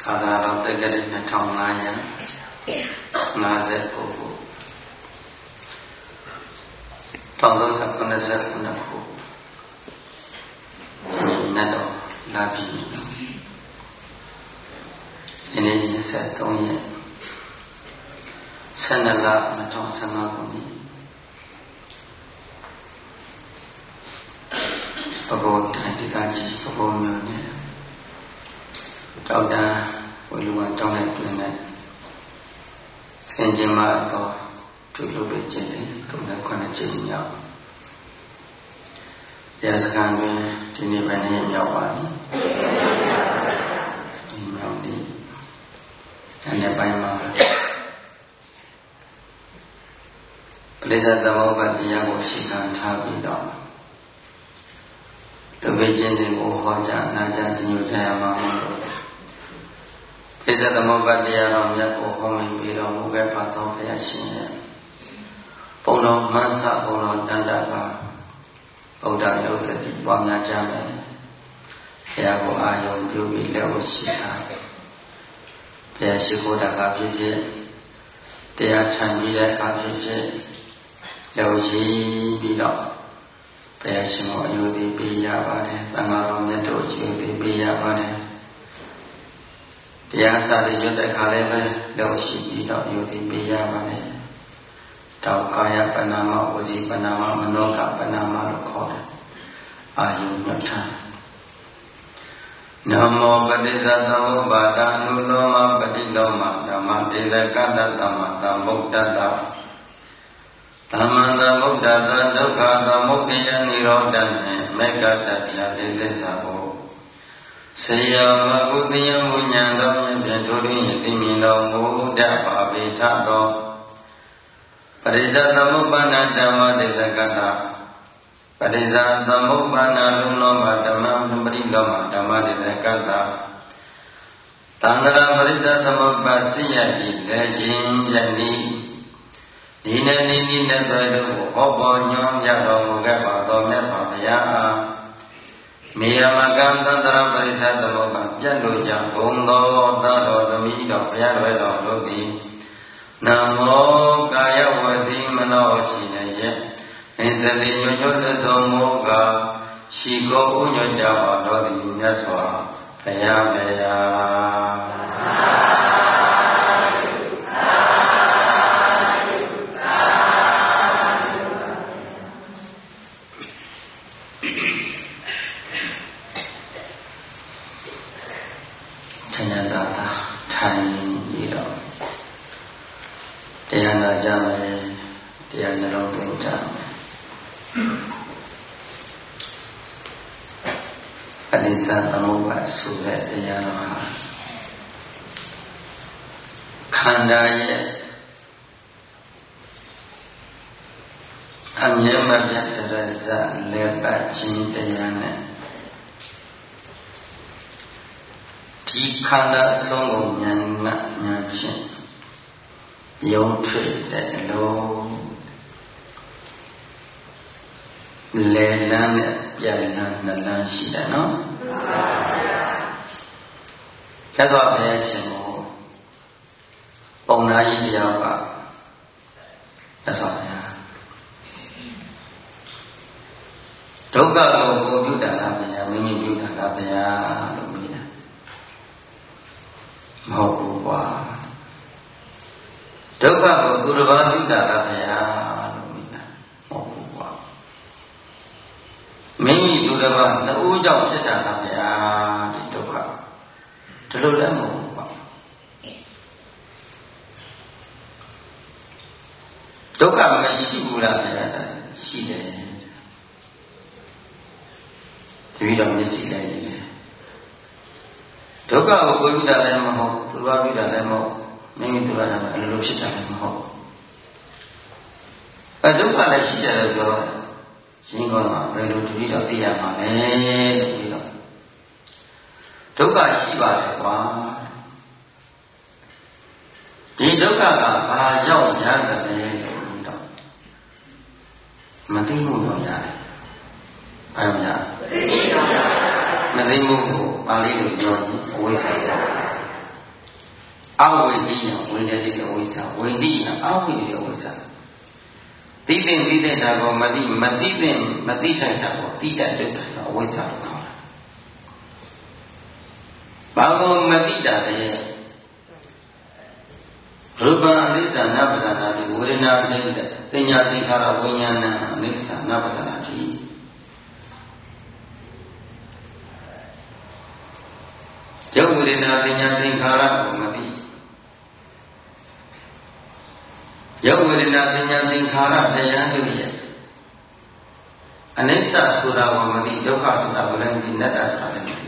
ကာသာတော်တက္ကရာ2559ခု1389ခုဒီနတ်တော်လာပြီဒီနေ့23ရက်12လ2015ခုနှစ်ဘဘိုတိုင်းဒေသကြီးဘဘိုမြို့နယ်တောက်တန်းဝေလူဝါတောင်းတဲ့တွင်နဲ့ဆင်ကျင်မှာတော့သူ့လူပဲကျင့်တယ်39ကျင့်မြောက်ရာဇခံတွင်ဒီနေ့ပဲနေ့မြောက်ပါပြီဒီမြောက်နေ့တဲ့ပိုင်းမှာပရိသတ်သမုပ္ပါတရားကိုရှင်းခံထားပြီးတော့လူပဲကျင့်တယ်ကိုဟောကြားနာကြားခြင်းယူကြရမှာမဟုတ်ပရိသတ်သမုပ္ပါတရားတော်မြတ်ကိုဟောမိန်ပြီးတော်မူခဲ့ပါသောဘုရားရှင်ရဲ့ပုံတော်မဆပုံတော်တန်တပါဗုဒ္ဓလုတ်တိပွားများကြမယ်ဘုရားကိုအာယုံပြုပြီးလက်ဝရှိတာဘုရားရှိခိုးတာကဖြစ်ဖြစ်တရားချမ်းပြီးတဲ့အခါဖြစ်ဖြစ်လက်ဝရှိပြီးတော့ဘုရားရှင်ကိုအယုဒိပေးရပါတယ်သံဃာတော်မြတ်တို့အယုဒိပေးရပါတယ်တရားစာတွေရွတ်တဲ့အခါလည်းပဲလက်ဝရှိပြီးတော့အယုဒိပေးရပါတယ်တောက်ကာယပဏာမဝစီပဏာမမနောကပဏာမလို့ခေါ်တယ်အာယုညွတ်ထားနမောပတိသသမုပ္ပါဒအနုလောမပတိလောမဓမ္မတေလကတ္တသမသမ္ဗုဒ္ဓတ္တသမ္မာသမ္ဗုဒ္ဓတ္တဒုက္ခသမုဒယနိရောဓနှင့်မေကတ္တတရားတိသစ္စာကိုဆေယမဘုဒ္ဓယမုညာတော်မြတ်ဖြင့်ထိုတွင်သိမြင်တော်မူတတ်ပါပေထသောပရိသသမုပ္ပါဏဓမ္မတေသကတ္တပရိသသမုပ္ပါဏလုံလောမဓမ္မပရိလောမဓမ္မတေသကတ္တသံဃာပရိသသမုပ္ပါစိယတိလက်ချင်းယတိဒီနေ့နေ့နဲ့တွေ့လို့ဟောပေါ်ညွှန်ပြတော်မူခဲ့ပါသောမြတ်စွာဘုရားအားမေယမကံသန္တရပရိသသမုပ္ပါပြတ်လို့ကြောင့်ဘုံသောသာတော်သမီးတော်ဘုရားတော်တော်တို့သည်နမောကာယဝစီမနောရှိနေရဲ့အင်းစတိညွတ်ညွတ်သောမောကရှိကိုဥညွတ်ကြပါတော်သည်မြတ်စွာဘုရားမေယာချမ်းသာသာထိုင်ပြီးတော့တရားနာကြမယ်တရားနှလုံးသွင်းကြမယ်အနိစ္စသမုပ္ပါဆိုတဲ့တရားတော်ဟာခန္ဓာရဲ့အမြဲမပြတ်တရဇလက်ပတ်ခြင်းတရားနဲ့ဒီခန္ဓာအဆုံးကိုဉာဏ်ဖြင့်ယုံထွက်တဲ့အလုံးလေလန်းနဲ့ပြန်လန်းနှလန်းရှိတယ်နော်ကျတော့ဘုရားရှင်ကိုပုံနာကြီးတရားကသက်တော်ဗျာဒုက္ခကိုကိုပြုတာလားဗျာမိမိပြုတာလားဗျာလို့မေးတာမဟုတ်ဘူးကွာဒုက္ခကိုသူတစ်ပါးပြုတာလားဗျာလို့မိတာမဟုတ်ဘူးကွာမိမိသူတစ်ပါးတဦးကြောင့်ဖြစ်တာလားဗျာဒီဒုက္ခဒီလိုလည်းမဟုတ်ဘူးကွာဒုက္ခမရှိဘူးလားဗျာရှိတယ်တပည့်တော်မျက်စိလိုက်နေတယ်ဒုက္ခကိုကိုယ်ပြုတာလည်းမဟုတ်သူတစ်ပါးပြုတာလည်းမဟုတ်မိမိတို့ကလည်းအလိုလိုဖြစ်တာလည်းမဟုတ်ဒုက္ခလည်းရှိတယ်လို့ပြောရှင်းကောမှာဘယ်လိုတတိတော့သိရမှာလဲလို့ပြီးတော့ဒုက္ခရှိပါတယ်ကွာဒီဒုက္ခကဘာကြောင့်ရတယ်လဲလို့ပြီးတော့မသိမှုတော့ရတယ်ဘာကြောင့်မသိမှုကိုပါဠိလိုပြောရင်အဝိဇ္ဇာဝိနတိအဝိဇ္ဇာဝိနည်းအဝိနည်းအဝိဇ္ဇာသိတဲ့တာကိုမသိထိုက်တာကိုသိတတ်တဲ့အဝိဇ္ဇာလို့ခေါ်တာဘာကိုမသိတာလဲရူပအနိစ္စနာပဇာနာတိဝေဒနာတိပညာသင်္ခါရဝိညာဏအနိစ္စနာပဇာနာတိရုပ်ဝေဒနာပညာသင်္ခါရကိုမသိရုပ်ဝေဒနာပညာသင်္ခါရတရားတို့ရဲ့အနိစ္စဆိုတာကိုမသိဒုက္ခဆိုတာကိုလည်းမသိအနတ္တဆိုတာလည်းမသိ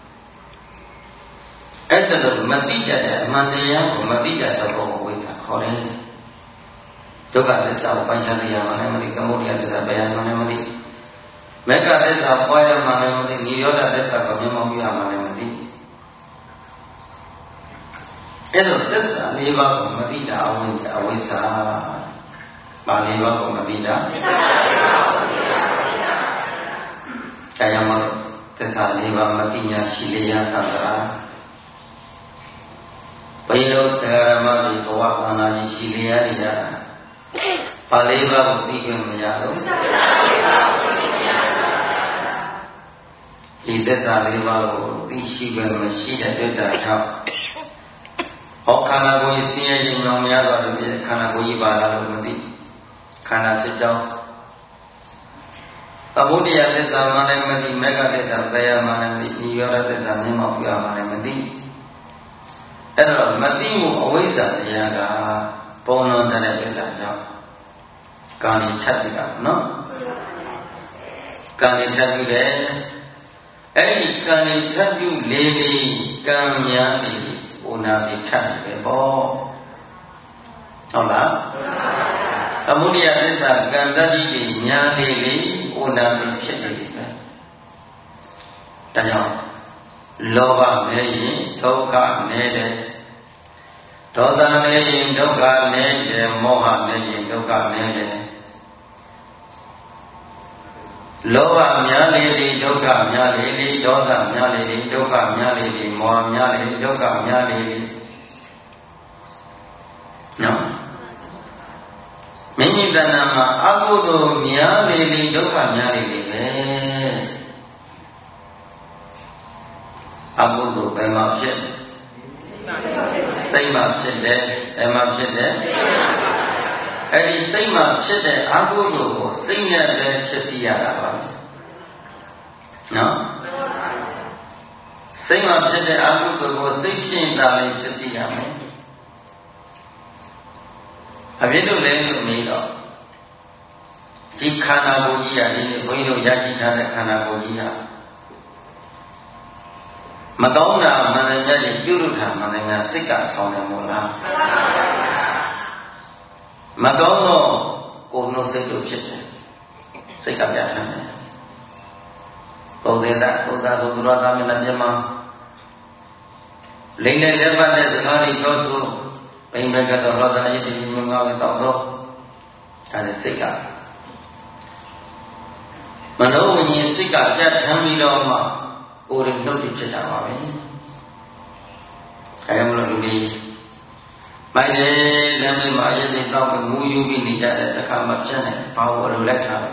အဲ့ဒါလို့မသိတဲ့အမှန်တရားကိုမသိတဲ့သဘောကိုဝိဇ္ဇာခေါ်တယ်ဒုက္ခသစ္စာကိုပိုင်းခြားသိရမှလည်းမသိသမုဒယသစ္စာပိုင်းခြားမှလည်းမသိမဂ္ဂသစ္စာပွားရမှလည်းမသိနိရောဓသစ္စာကိုမျက်မှောက်ပြုရမှလည်းမသိအဲ့တော့သစ္စာ၄ပါးကိုမသိတာအဝိဇ္ဇာပါဠိဘာကိုမသိတာဆရာမသစ္စာ၄ပါးမသိညာရှိလျာသံဃာဘိလောတရားမတွေဘဝခန္ဓာကြီးရှိလျာနေရတာပါဠိဘာကိုသိခွင့်မရတော့ဒီသစ္စာ၄ပါးကိုသိရှိခွင့်မရှိတဲ့တွေ့တာကြောင့်ဟောခန္ဓာကိုယ်ဆင်းရဲခြင်းကြောင့်များစွာတို့ခန္ဓာကိုယ်ကြီးပါလာလို့မသိခန္ဓာဖြစ်ကြောင်းသမုဒယသစ္စာမှလည်းမသိမဂ္ဂသစ္စာတရားမှလည်းမသိနိရောဓသစ္စာမျက်မှောက်ပြုမှလည်းမသိအဲ့တော့မသိမှုအဝိဇ္ဇာတရားကပုံလွန်တဲ့ပြတာကြောင့်ကာဏိချက်ပြတာနော်ကာဏိချက်ပြတယ်အဲ့ဒီကာဏိချက်ပြလေးလေးကံများနေဥနာပိထပဲပေါ့ဟုတ်လားသမုဒယသစ္စာကံတတိတွေညာနေလေဥနာပိဖြစ်နေပြီပဲဒါကြောင့်လောဘနဲ့ရင်ဒုက္ခနဲ့တယ်ဒေါသနဲ့ရင်ဒုက္ခနဲ့တယ်မောဟနဲ့ရင်ဒုက္ခနဲ့တယ်လောဘများလေလေဒုက္ခများလေလေဒေါသများလေလေဒုက္ခများလေလေမောဟများလေဒုက္ခများလေလေနော်မိမိတဏ္ဍာမှာအကုသိုလ်များလေလေဒုက္ခများလေလေပဲအကုသိုလ်ဘယ်မှာဖြစ်စိတ်မှာဖြစ်တယ်ဘယ်မှာဖြစ်တယ်အဲ့ဒီစိတ်မှာဖြစ်တဲ့အကုသိုလ်ကိုစိတ်နဲ့ပဲဖြစ်စီရတာပါနော်စိတ်မှာဖြစ်တဲ့အကုသိုလ်ကိုစိတ်ဖြင့်သာလေးဖြစ်စီရမယ်အဖြစ်လို့လည်းလို့မေးတော့ဒီခန္ဓာကိုယ်ကြီးကဒီဘုန်းကြီးတို့ရရှိထားတဲ့ခန္ဓာကိုယ်ကြီးကမကောင်းတာမှန်တယ်များတယ်ပြုလုပ်တာမှန်တယ်များစိတ်ကဆောင်းတယ်မို့လားမကောင်းတော့ကိုယ်နှုတ်စိတ်တို့ဖြစ်တယ်စိတ်ကပြဋ္ဌာန်းတယ်ဘုဒ္ဓသာသုဒ္ဓဆိုသူတော်သားမျက်နှာပြမလိမ့်တဲ့ပတ်တဲ့စကားတွေပြောဆိုဘိမ့်ဘက်ကတော့ရောဒနာရည်တည်ငြိမ်ငါပဲတောက်တော့ဒါနဲ့စိတ်ကမနောဝိညာဉ်စိတ်ကပြဋ္ဌာန်းပြီးတော့မှကိုယ်ရနှုတ်တွေဖြစ်တာပါပဲအဲဒါမလို့လူတွေမိုက်တယ်လမ်းလေးမှာရည်တည်တော့မူယူပြီးနေကြတဲ့အခါမှဖြစ်နေဘာလို့လိုလိုက်တာ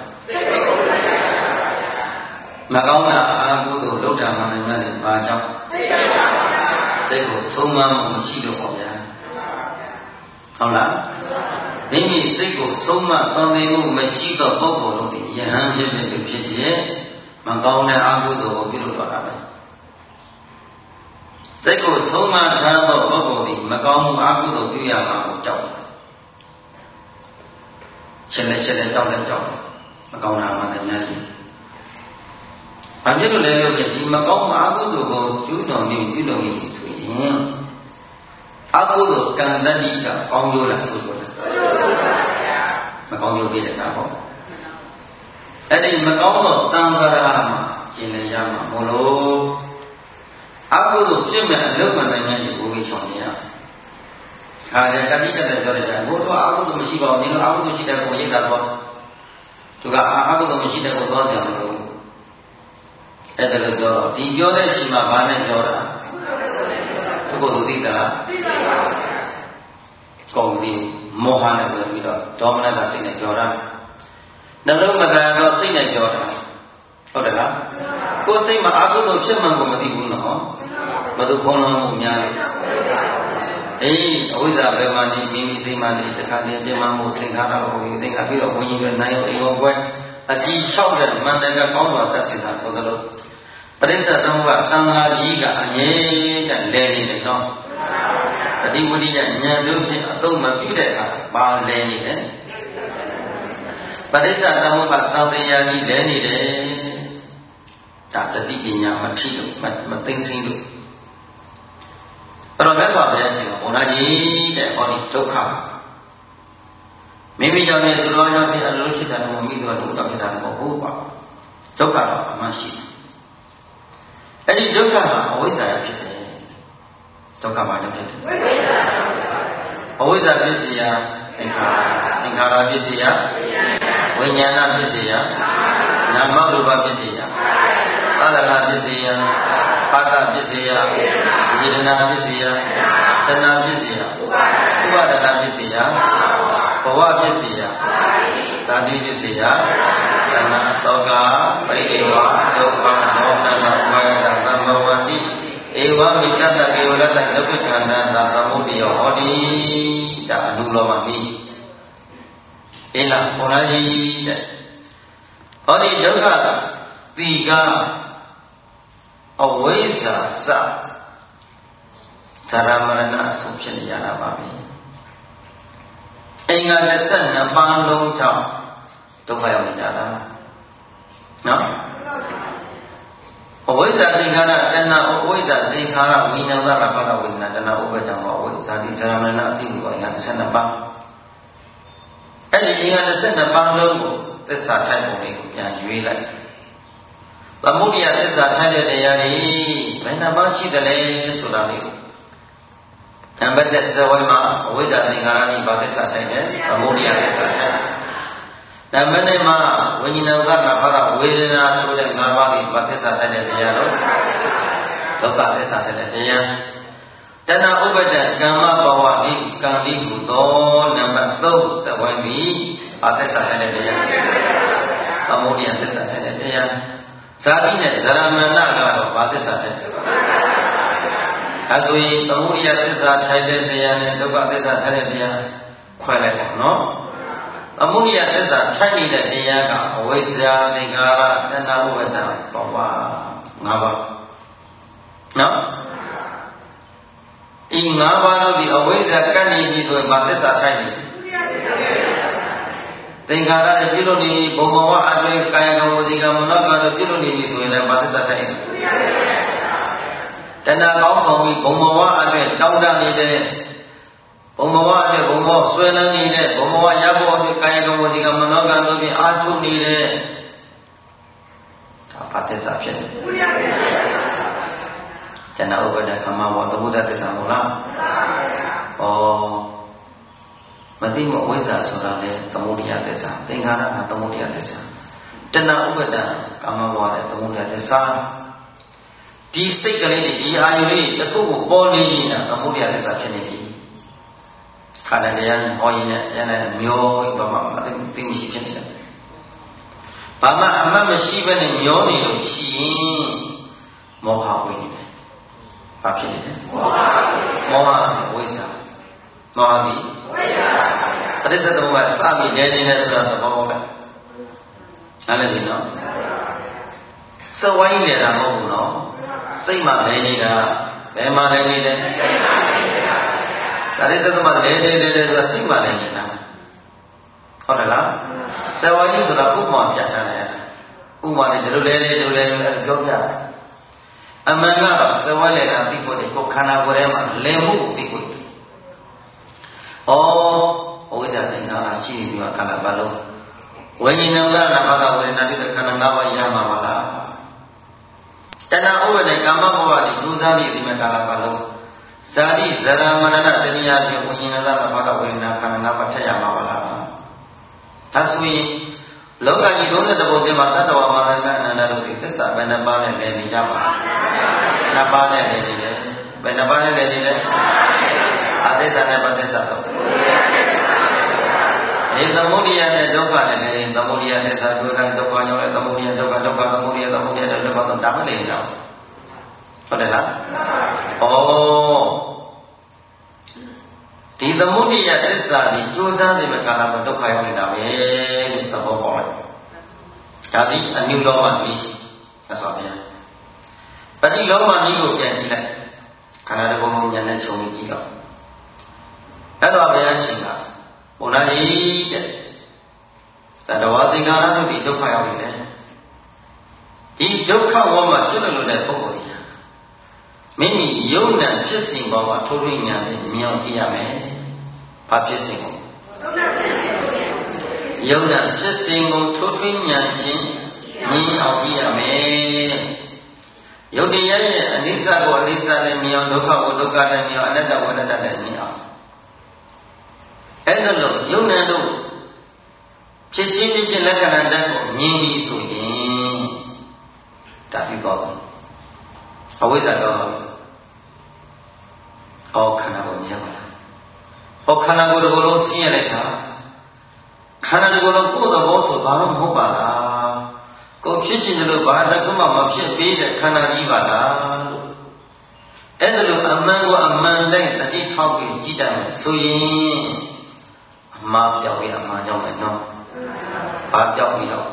မကောင်းတာအာဟုတို့လောက်တာမှလည်းလည်းဘာကြောင့်စိတ်ကိုဆုံးမမှုမရှိတော့ပါဗျာဟုတ်လားမိမိစိတ်ကိုဆုံးမတော်သေးမှုမရှိတော့ပုဂ္ဂိုလ်တို့ဒီယဟန်ဖြစ်ဖြစ်ရဲ့မကောင်းတဲ့အာဟုတို့ကိုပြုလုပ်တော့တာပဲစိတ်ကိုဆုံးမထားသောပုဂ္ဂိုလ်ဒီမကောင်းမှုအာဟုတို့ပြုရမှာကိုကြောက်ချက်လက်ကြောက်မကောင်းတာမှလည်းများတယ်ဘာဖြစ်လို့လဲလို့ဒီမကောင်းမှုအာဟုတို့ကိုကျူးတော်နေပြုလုပ်နေဆိုရင်အာဟုတို့ကံတတိကကောင်းကျိုးလားဆိုလို့မကောင်းကျိုးပြတဲ့တာပေါ့အဲ့ဒီမကောင်းသောတန်ត្រာမှာကျင်လည်ရမှာမို့လို့အကုသိုလ်ဖြစ်မဲ့အလုပ်မှန်တိုင်းကြီးကိုဝေချောင်းနေရခါတဲ့ကတိကတဲ့ပြောတဲ့ကဘို့တော့အကုသိုလ်မရှိပါဘူးဒီလိုအကုသိုလ်ရှိတဲ့ကိုရိတ်တာတော့သူကအကုသိုလ်မရှိတဲ့ကိုသွားကြမလို့အဲ့ဒါလို့ပြောတော့ဒီပြောတဲ့အချိန်မှာဘာနဲ့ပြောတာသူကိုယ်သူသိတာသိပါပါဘုရားကုန်ပြီးမောဟနဲ့ဝင်ပြီးတော့ဒေါမနတာစိတ်နဲ့ကြော်တာနှလုံးမသာတော့စိတ်နဲ့ကြော်တာဟုတ်တယ်လားကိုယ်စိတ်မှာအကုသိုလ်ဖြစ်မှန်းကိုမသိဘူးနော်ဘယ်သူခေါင်းလုံးမှုများလဲအေးအဝိဇ္ဇာပဲမှနေမိမိစိတ်မှနေတခါတည်းပြမမှုသင်္ခါရကိုသင်္ခါပြီးတော့ဘုန်းကြီးတို့နိုင်အိမ်ကိုကွယ်အကြည့်လျှောက်တဲ့မန္တန်ကကောင်းစွာသတ်စင်တာဆိုသလိုပရိစ္ဆေသမုပ္ပါတန်ဃာကြီးကအမြဲတမ်းလဲနေတယ်နော်တတိဝိရိယဉာဏ်တို့ဖြင့်အသုံးမပြုတဲ့အခါပါလဲနေတယ်ပရိစ္ဆေသမုပ္ပါသံတရားကြီးလဲနေတယ်ဒါတတိပညာမထိလို့မသိသိလို့အဲ့တော့မြတ်စွာဘုရားရှင်ကဘုရားကြီးတဲ့ဟောဒီဒုက္ခမိမိကြောင့်လည်းသူတော်ကြောင့်ဖြစ်အလိုဖြစ်တာလည်းမိတော်တို့တော့ဖြစ်တာလည်းမဟုတ်ဘူးပေါ့ဒုက္ခတော့အမှန်ရှိတယ်အဲ့ဒီဒုက္ခဟာအဝိဇ္ဇာဖြစ်တယ်ဒုက္ခဘာကြောင့်ဖြစ်တယ်အဝိဇ္ဇာဖြစ်စီရာသင်္ခါရဖြစ်စီရာဝိညာဏဖြစ်စီရာနာမရူပဖြစ်စီရာသာသနာဖြစ်စီရာပါဒဖြစ်စီရာဝေဒနာဖြစ်စီရာတဏှာဖြစ်စီရာဥပါဒနာဖြစ်စီရာဘဝဖြစ်စီရာဇာတိဖြစ်စီရာတဏှာတောကပရိဒေဝဒုက္ခဒေါမနဥပါယတသမ္မဝတိဧဝမိတတကေဝရတဒုက္ခခန္ဓာသာသမုဒိယဟောတိဒါအနုလောမမိအေးလားဘုရားကြီးတဲ့ဟောဒီဒုက္ခတိကအဝိဇ္ဇာစဇာရမရဏအဆုံးဖြစ်နေရတာပါပဲအင်္ဂါ12ပါးလုံးကြောင့်ဒုက္ခရောက်နေကြတာနော်အဝိဇ္ဇာသင်္ခါရတဏှာအဝိဇ္ဇာသင်္ခါရဝိညာဏကပတ္တဝိညာဏတဏှာဥပ္ပဒေဘောအဝိဇ္ဇာတိဇာရမရဏအတိဝိအင်္ဂါ12ပါးအဲ့ဒီအင်္ဂါ12ပါးလုံးကိုသစ္စာထိုက်ပုံလေးကိုပြန်ရွေးလိုက်သမုဒိယသစ္စာထိုက်တဲ့တရားတွေဘယ်နှပါးရှိသလဲဆိုတာလေးကိုနံပါတ်1ဇဝေမှာအဝိဇ္ဇာသင်္ခါရနိဗ္ဗာန်သစ္စာထိုက်တယ်သမုဒိယသစ္စာထိုက်နံပါတ်2မှာဝိညာဏကနာဖရဝေဒနာဆိုတဲ့၅ပါးကိုသစ္စာထိုက်တဲ့တရားတော့ဒုက္ခသစ္စာထိုက်တဲ့တရားတဏှာဥပ္ပဒကမ္မဘဝဤကံဤဟုသောနံပါတ်3ဇဝေသည်ဘာသစ္စာထိုက်တဲ့တရားသမုဒိယသစ္စာထိုက်တဲ့တရားဇာတိနဲ့ဇရမဏကတော့ဘာသစ္စာထိုက်တယ်အဲဆိုရင်သမုဒိယသစ္စာထိုက်တဲ့တရားနဲ့ဒုက္ခသစ္စာထိုက်တဲ့တရားခွဲလိုက်ပါနော်သမုဒိယသစ္စာထိုက်နေတဲ့တရားကအဝိဇ္ဇာသင်္ခါရတဏှာဥပါဒဘဝ၅ပါးနော်ဤ၅ပါးတို့ဒီအဝိဇ္ဇာကပ်နေပြီဆိုရင်ဘာသစ္စာထိုက်နေသင်္ခါရနဲ့ပြုလို့နေပြီဘုံဘဝအတွင်းကာယကံဝစီကံမနောကံတို့ပြုလို့နေပြီဆိုရင်လည်းဘာသစ္စာထိုက်နေတဏှာကောင်းဆောင်ပြီးဘုံဘဝအတွင်းတောင်းတနေတဲ့ဘုံဘဝအတွင်းဘုံဘဝဆွဲလန်းနေတဲ့ဘုံဘဝရဖို့အတွင်းကာယကံဝစီကံမနောကံတို့ဖြင့်အာထုနေတဲ့ဒါဘာသစ္စာဖြစ်နေတဏှာဥပါဒကမ္မဝသမုဒ္ဒသစ္စာမဟုတ်လားမသိမဝိဇ္ဇာဆိုတာလေသမုဒိယသစ္စာသင်္ခါရကသမုဒိယသစ္စာတဏှာဥပါဒကာမဘဝတဲ့သမုဒိယသစ္စာဒီစိတ်ကလေးတွေဒီအာယုလေးတစ်ခုကိုပေါ်နေရင်သမုဒိယသစ္စာဖြစ်နေပြီခန္ဓာတရားဟောရင်လည်းအဲ့ဒါမျိုးဘာမှမသိမရှိဖြစ်နေတယ်ဘာမှအမှတ်မရှိဘဲနဲ့မျောနေလို့ရှိရင်မောဟဝင်နေတယ်ဘာဖြစ်နေလဲမောဟဝိဇ္ဇာမောဟဒီပရိစ္ဆေသမုပ္ပါစပြီးလဲနေတယ်ဆိုတာသဘောပေါက်လားနားလည်ပြီနော်စဝိုင်းနေတာမဟုတ်ဘူးနော်စိတ်မှလဲနေတာဘယ်မှလဲနေလဲပရိစ္ဆေသမုပ္ပါလဲဆိုတာစိတ်မှလဲနေတာဟုတ်တယ်လားစဝိုင်းဆိုတာဥပမာပြထားတယ်ဥပမာနဲ့ဒီလိုလဲပြောပြတယ်အမှန်ကတော့စဝိုင်းလဲတာသိဖို့ဒီကိုခန္ဓာကိုယ်ထဲမှာလဲမှုကိုသိဖို့ဝိဇ္ဇာသင်္ခါရရှိနေပြီခန္ဓာပါလုံးဝိညာဉ်နဲ့နာမကဝေဒနာတိခန္ဓာ၅ပါးရမှာပါလားတဏှာဥပါဒကာမဘဝတိဒုစရတိဒီမဲ့ကာလပါလုံးဇာတိဇရမရဏတဏှာဖြင့်ဝိညာဉ်နဲ့နာမကဝေဒနာခန္ဓာ၅ပါးထက်ရမှာပါလားဒါဆိုရင်လောကကြီး32ဘုံထဲမှာတတ္တဝါမာနကအနန္တတို့ဒီသစ္စာဘယ်နှပါးနဲ့လဲနေကြပါနှစ်ပါးနဲ့လဲနေတယ်ဘယ်နှပါးနဲ့လဲနေလဲအသစ္စာနဲ့ပသစ္စာတော့သမုဒိယနဲ့ဒုက္ခနဲ့လည်းသမုဒိယနဲ့သာဒုက္ခဒုက္ခရောက်တဲ့သမုဒိယဒုက္ခဒုက္ခသမုဒိယသမုဒိယနဲ့ဒုက္ခတော့ဒါမနေတော့ဟုတ်တယ်လားဒီသမုဒိယသစ္စာကြီးကြိုးစားနေမဲ့ကာလမှာဒုက္ခရောက်နေတာပဲလို့သဘောပေါက်လိုက်ဒါသည်အနုလောမနည်းဆက်ဆိုဗျာပฏิလောမနည်းကိုပြန်ကြည့်လိုက်ခန္ဓာတစ်ခုလုံးဉာဏ်နဲ့ခြုံကြည့်တော့အဲ့တော့ဘုရားရှင်ကဘုရားကြီးတဲ့သတ္တဝါသင်္ခါရတို့ဒီဒုက္ခရောက်နေတယ်ဒီဒုက္ခဝမှာကျွတ်လွတ်တဲ့ပုဂ္ဂိုလ်ကြီးမိမိယုံနာဖြစ်စဉ်ပေါ်မှာထိုးထွင်းဉာဏ်နဲ့မြင်အောင်ကြည့်ရမယ်ဘာဖြစ်စဉ်ကိုယုံနာဖြစ်စဉ်ကိုထိုးထွင်းဉာဏ်ချင်းမြင်အောင်ကြည့်ရမယ်ယုတ်တရားရဲ့အနိစ္စကိုအနိစ္စနဲ့မြင်အောင်ဒုက္ခကိုဒုက္ခနဲ့မြင်အောင်အနတ္တကိုအနတ္တနဲ့မြင်အောင်အဲ့ဒါလို့ယုံနာတို့ဖြစ်ချင်းဖြစ်ချင်းလက္ခဏာတတ်ကိုမြင်ပြီးဆိုရင်ဒါပြီးတော့အဝိဇ္ဇာတော့ခန္ဓာကိုမြင်ပါလားခန္ဓာကိုယ်တစ်ခုလုံးဆင်းရဲလိုက်တာခန္ဓာတစ်ခုလုံးကိုယ်သဘောဆိုဘာမှမဟုတ်ပါလားကိုယ်ဖြစ်ချင်တယ်လို့ဘာတစ်ခုမှမဖြစ်ပေးတဲ့ခန္ဓာကြီးပါလားလို့အဲ့ဒါလို့အမှန်ကိုအမှန်တိုင်းတတိထောက်ပြီးကြည့်တယ်ဆိုရင်အမှားပြောက်ပြီးအမှားရောက်မယ်နော်ဘာပြောက်ပြီးတော့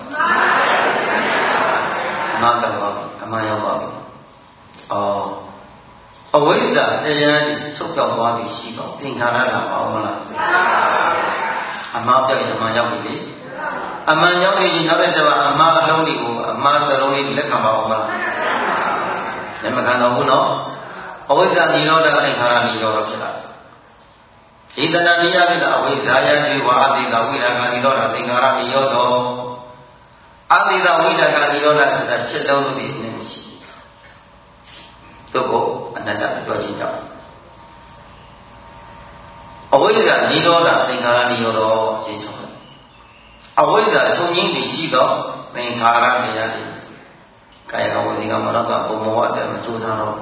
အမှားပြောက်ပါပြီအမှားရောက်ပါပြီအဝိဇ္ဇာတရားကြီးချုပ်ပြောက်သွားပြီရှိတော့သင်္ခါရလာပါဦးမလားအမှားပြောက်ရင်အမှားရောက်ပြီလေအမှန်ရောက်ရင်နောက်တဲ့တော့အမှားအလုံးတွေကိုအမှားစလုံးလေးလက်ခံပါဦးမလားလက်မခံတော့ဘူးနော်အဝိဇ္ဇာနိရောဓသင်္ခါရနိရောဓဖြစ်လာဒီတဏှာနိယပိတအဝိဇ္ဇာယတိဝါအတိတဝိရာဂနိရောဓသင်္ခါရနိရောဓအတိတဝိရာဂနိရောဓဆိုတာ7လုံးလို့ဒီနေ့မရှိသူကိုအနတ္တပြောခြင်းကြောင့်အဝိဇ္ဇာနိရောဓသင်္ခါရနိရောဓအရှင်းဆုံးအဝိဇ္ဇာချုပ်ငင်းပြီးရှိသောသင်္ခါရတရားတွေကာယကဝစီကမနောကဘုံဘဝအတ္တမကြိုးစားတော့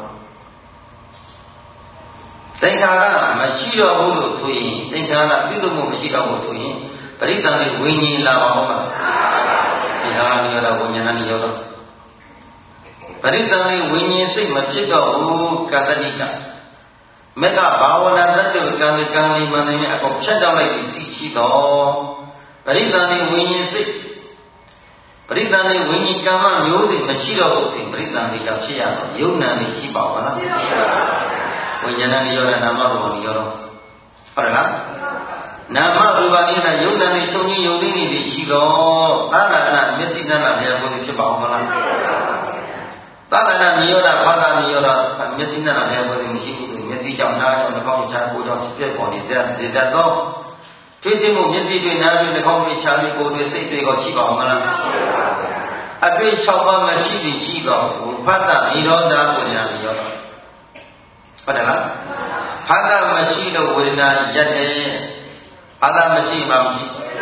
သင်္ခါရမရှိတော့ဘူးလို့ဆိုရင်သင်္ခါရပြုလို့မရှိတော့ဘူးဆိုရင်ပရိသန္တိဝိညာဉ်လာပါဦးမလားသင်္ခါရနိရောဓဝိညာဏနိရောဓပရိသန္တိဝိညာဉ်စိတ်မဖြစ်တော့ဘူးကတ္တတိကမေကဘာဝနာတတ္တကံကံဒီမန္တနဲ့အကုန်ဖြတ်တောက်လိုက်ပြီးစီရှိတော့ပရိသန္တိဝိညာဉ်စိတ်ပရိသန္တိဝိညာဉ်ကမ္မမျိုးစိမရှိတော့ဘူးဆိုရင်ပရိသန္တိကြောင့်ဖြစ်ရတော့ယုံနာနေရှိပါဦးလားဝိညာဏနိရောဓနာမရူပနိရောဓဟုတ်တယ်လားနာမရူပနိရောဓယုံနာနေချုပ်ကြီးယုံသိနေရှိတော့သာသနာမျက်စိတန်းတာဘုရားကိုယ်ဖြစ်ပါဦးမလားသာသနာနိရောဓဘာသာနိရောဓမျက်စိတန်းတာဘုရားကိုယ်မရှိဘူးမျက်စိကြောင့်နားကြောင့်နှာခေါင်းကြောင့်ကိုယ်ကြောင့်ဖြစ်ပေါ်နေစေတတ်သောတွေ့ခြင်းမှုမျက်စိတွေ့နားတွေ့နှာခေါင်းတွေ့ရှားတွေ့ကိုယ်တွေ့စိတ်တွေ့ကိုရှိပါဦးမလားအတွေ့6ပါးမရှိသည်ရှိတော့ဘတ်တနိရောဓဝိညာဏနိရောဓဟုတ်တယ်လားဖတ်တာမရှိတော့ဝေဒနာရက်တယ်ဖတ်တာမရှိမှမရှိ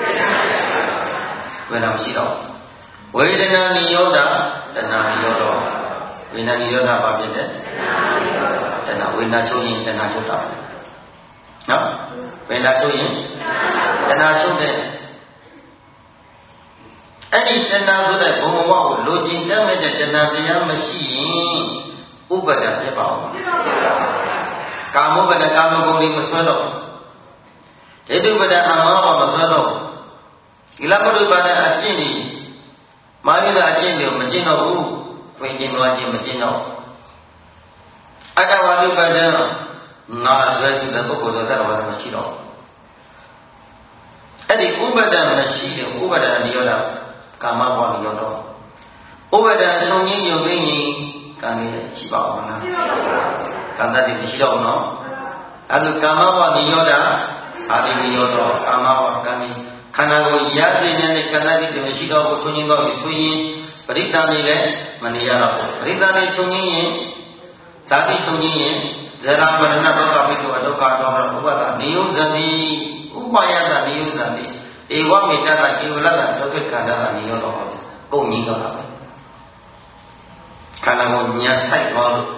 ဝေဒနာမရှိတော့ဝေဒနာနိရောဓတဏှာနိရောဓဝေဒနာနိရောဓဘာဖြစ်လဲတဏှာဝေဒနာချုပ်ရင်တဏှာချုပ်တာနော်ဝေဒနာချုပ်ရင်တဏှာချုပ်တဲ့အဲ့ဒီတဏှာဆိုတဲ့ဘုံဘဝကိုလိုချင်တတ်မဲ့တဲ့တဏှာတရားမရှိရင်ဥပဒံဖြစ်ပါဦးကာမုပဒကာမဂုဏ်တွေမဆွဲတော့ဒိဋ္ဌုပဒအမောမဆွဲတော့ဒီလပရိပါဒအကျင့်ကြီးမာယုဒအကျင့်တွေမကျင့်တော့ဘူးဝိညာဉ်တော်ချင်းမကျင့်တော့အတ္တဝါဒုပဒငါဆွဲတဲ့ပုဂ္ဂိုလ်ဆိုတဲ့ဝါဒမရှိတော့အဲ့ဒီဥပဒံမရှိတဲ့ဥပဒံနိရောဓကာမဘဝနိရောဓဥပဒံဆုံးရင်းယုံရင်းကံလေးရှိပါဦးမလားကံတတ်တယ်မရှိတော့ဘူးနော်အဲ့ဒါကာမဘဝနိရောဓအာဒီနိရောဓကာမဘဝကံဒီခန္ဓာကိုရစေတဲ့ကံတတ်တယ်မရှိတော့ဘူးဆုံးရင်းတော့ဆိုရင်ပရိသန္တိလည်းမနေရတော့ဘူးပရိသန္တိဆုံးရင်းရင်ဇာတိဆုံးရင်းရင်ဇရာမရဏဒုက္ခပိတုဒုက္ခဒေါမနဥပဒနိယုဇံတိဥပယတနိယုဇံတိဧဝမေတ္တကေဝလတဒုက္ခခန္ဓာနိရောဓဟောကုန်ကြီးတော့တာပဲခန္ဓာကိုညာဆိုင်သွားလို့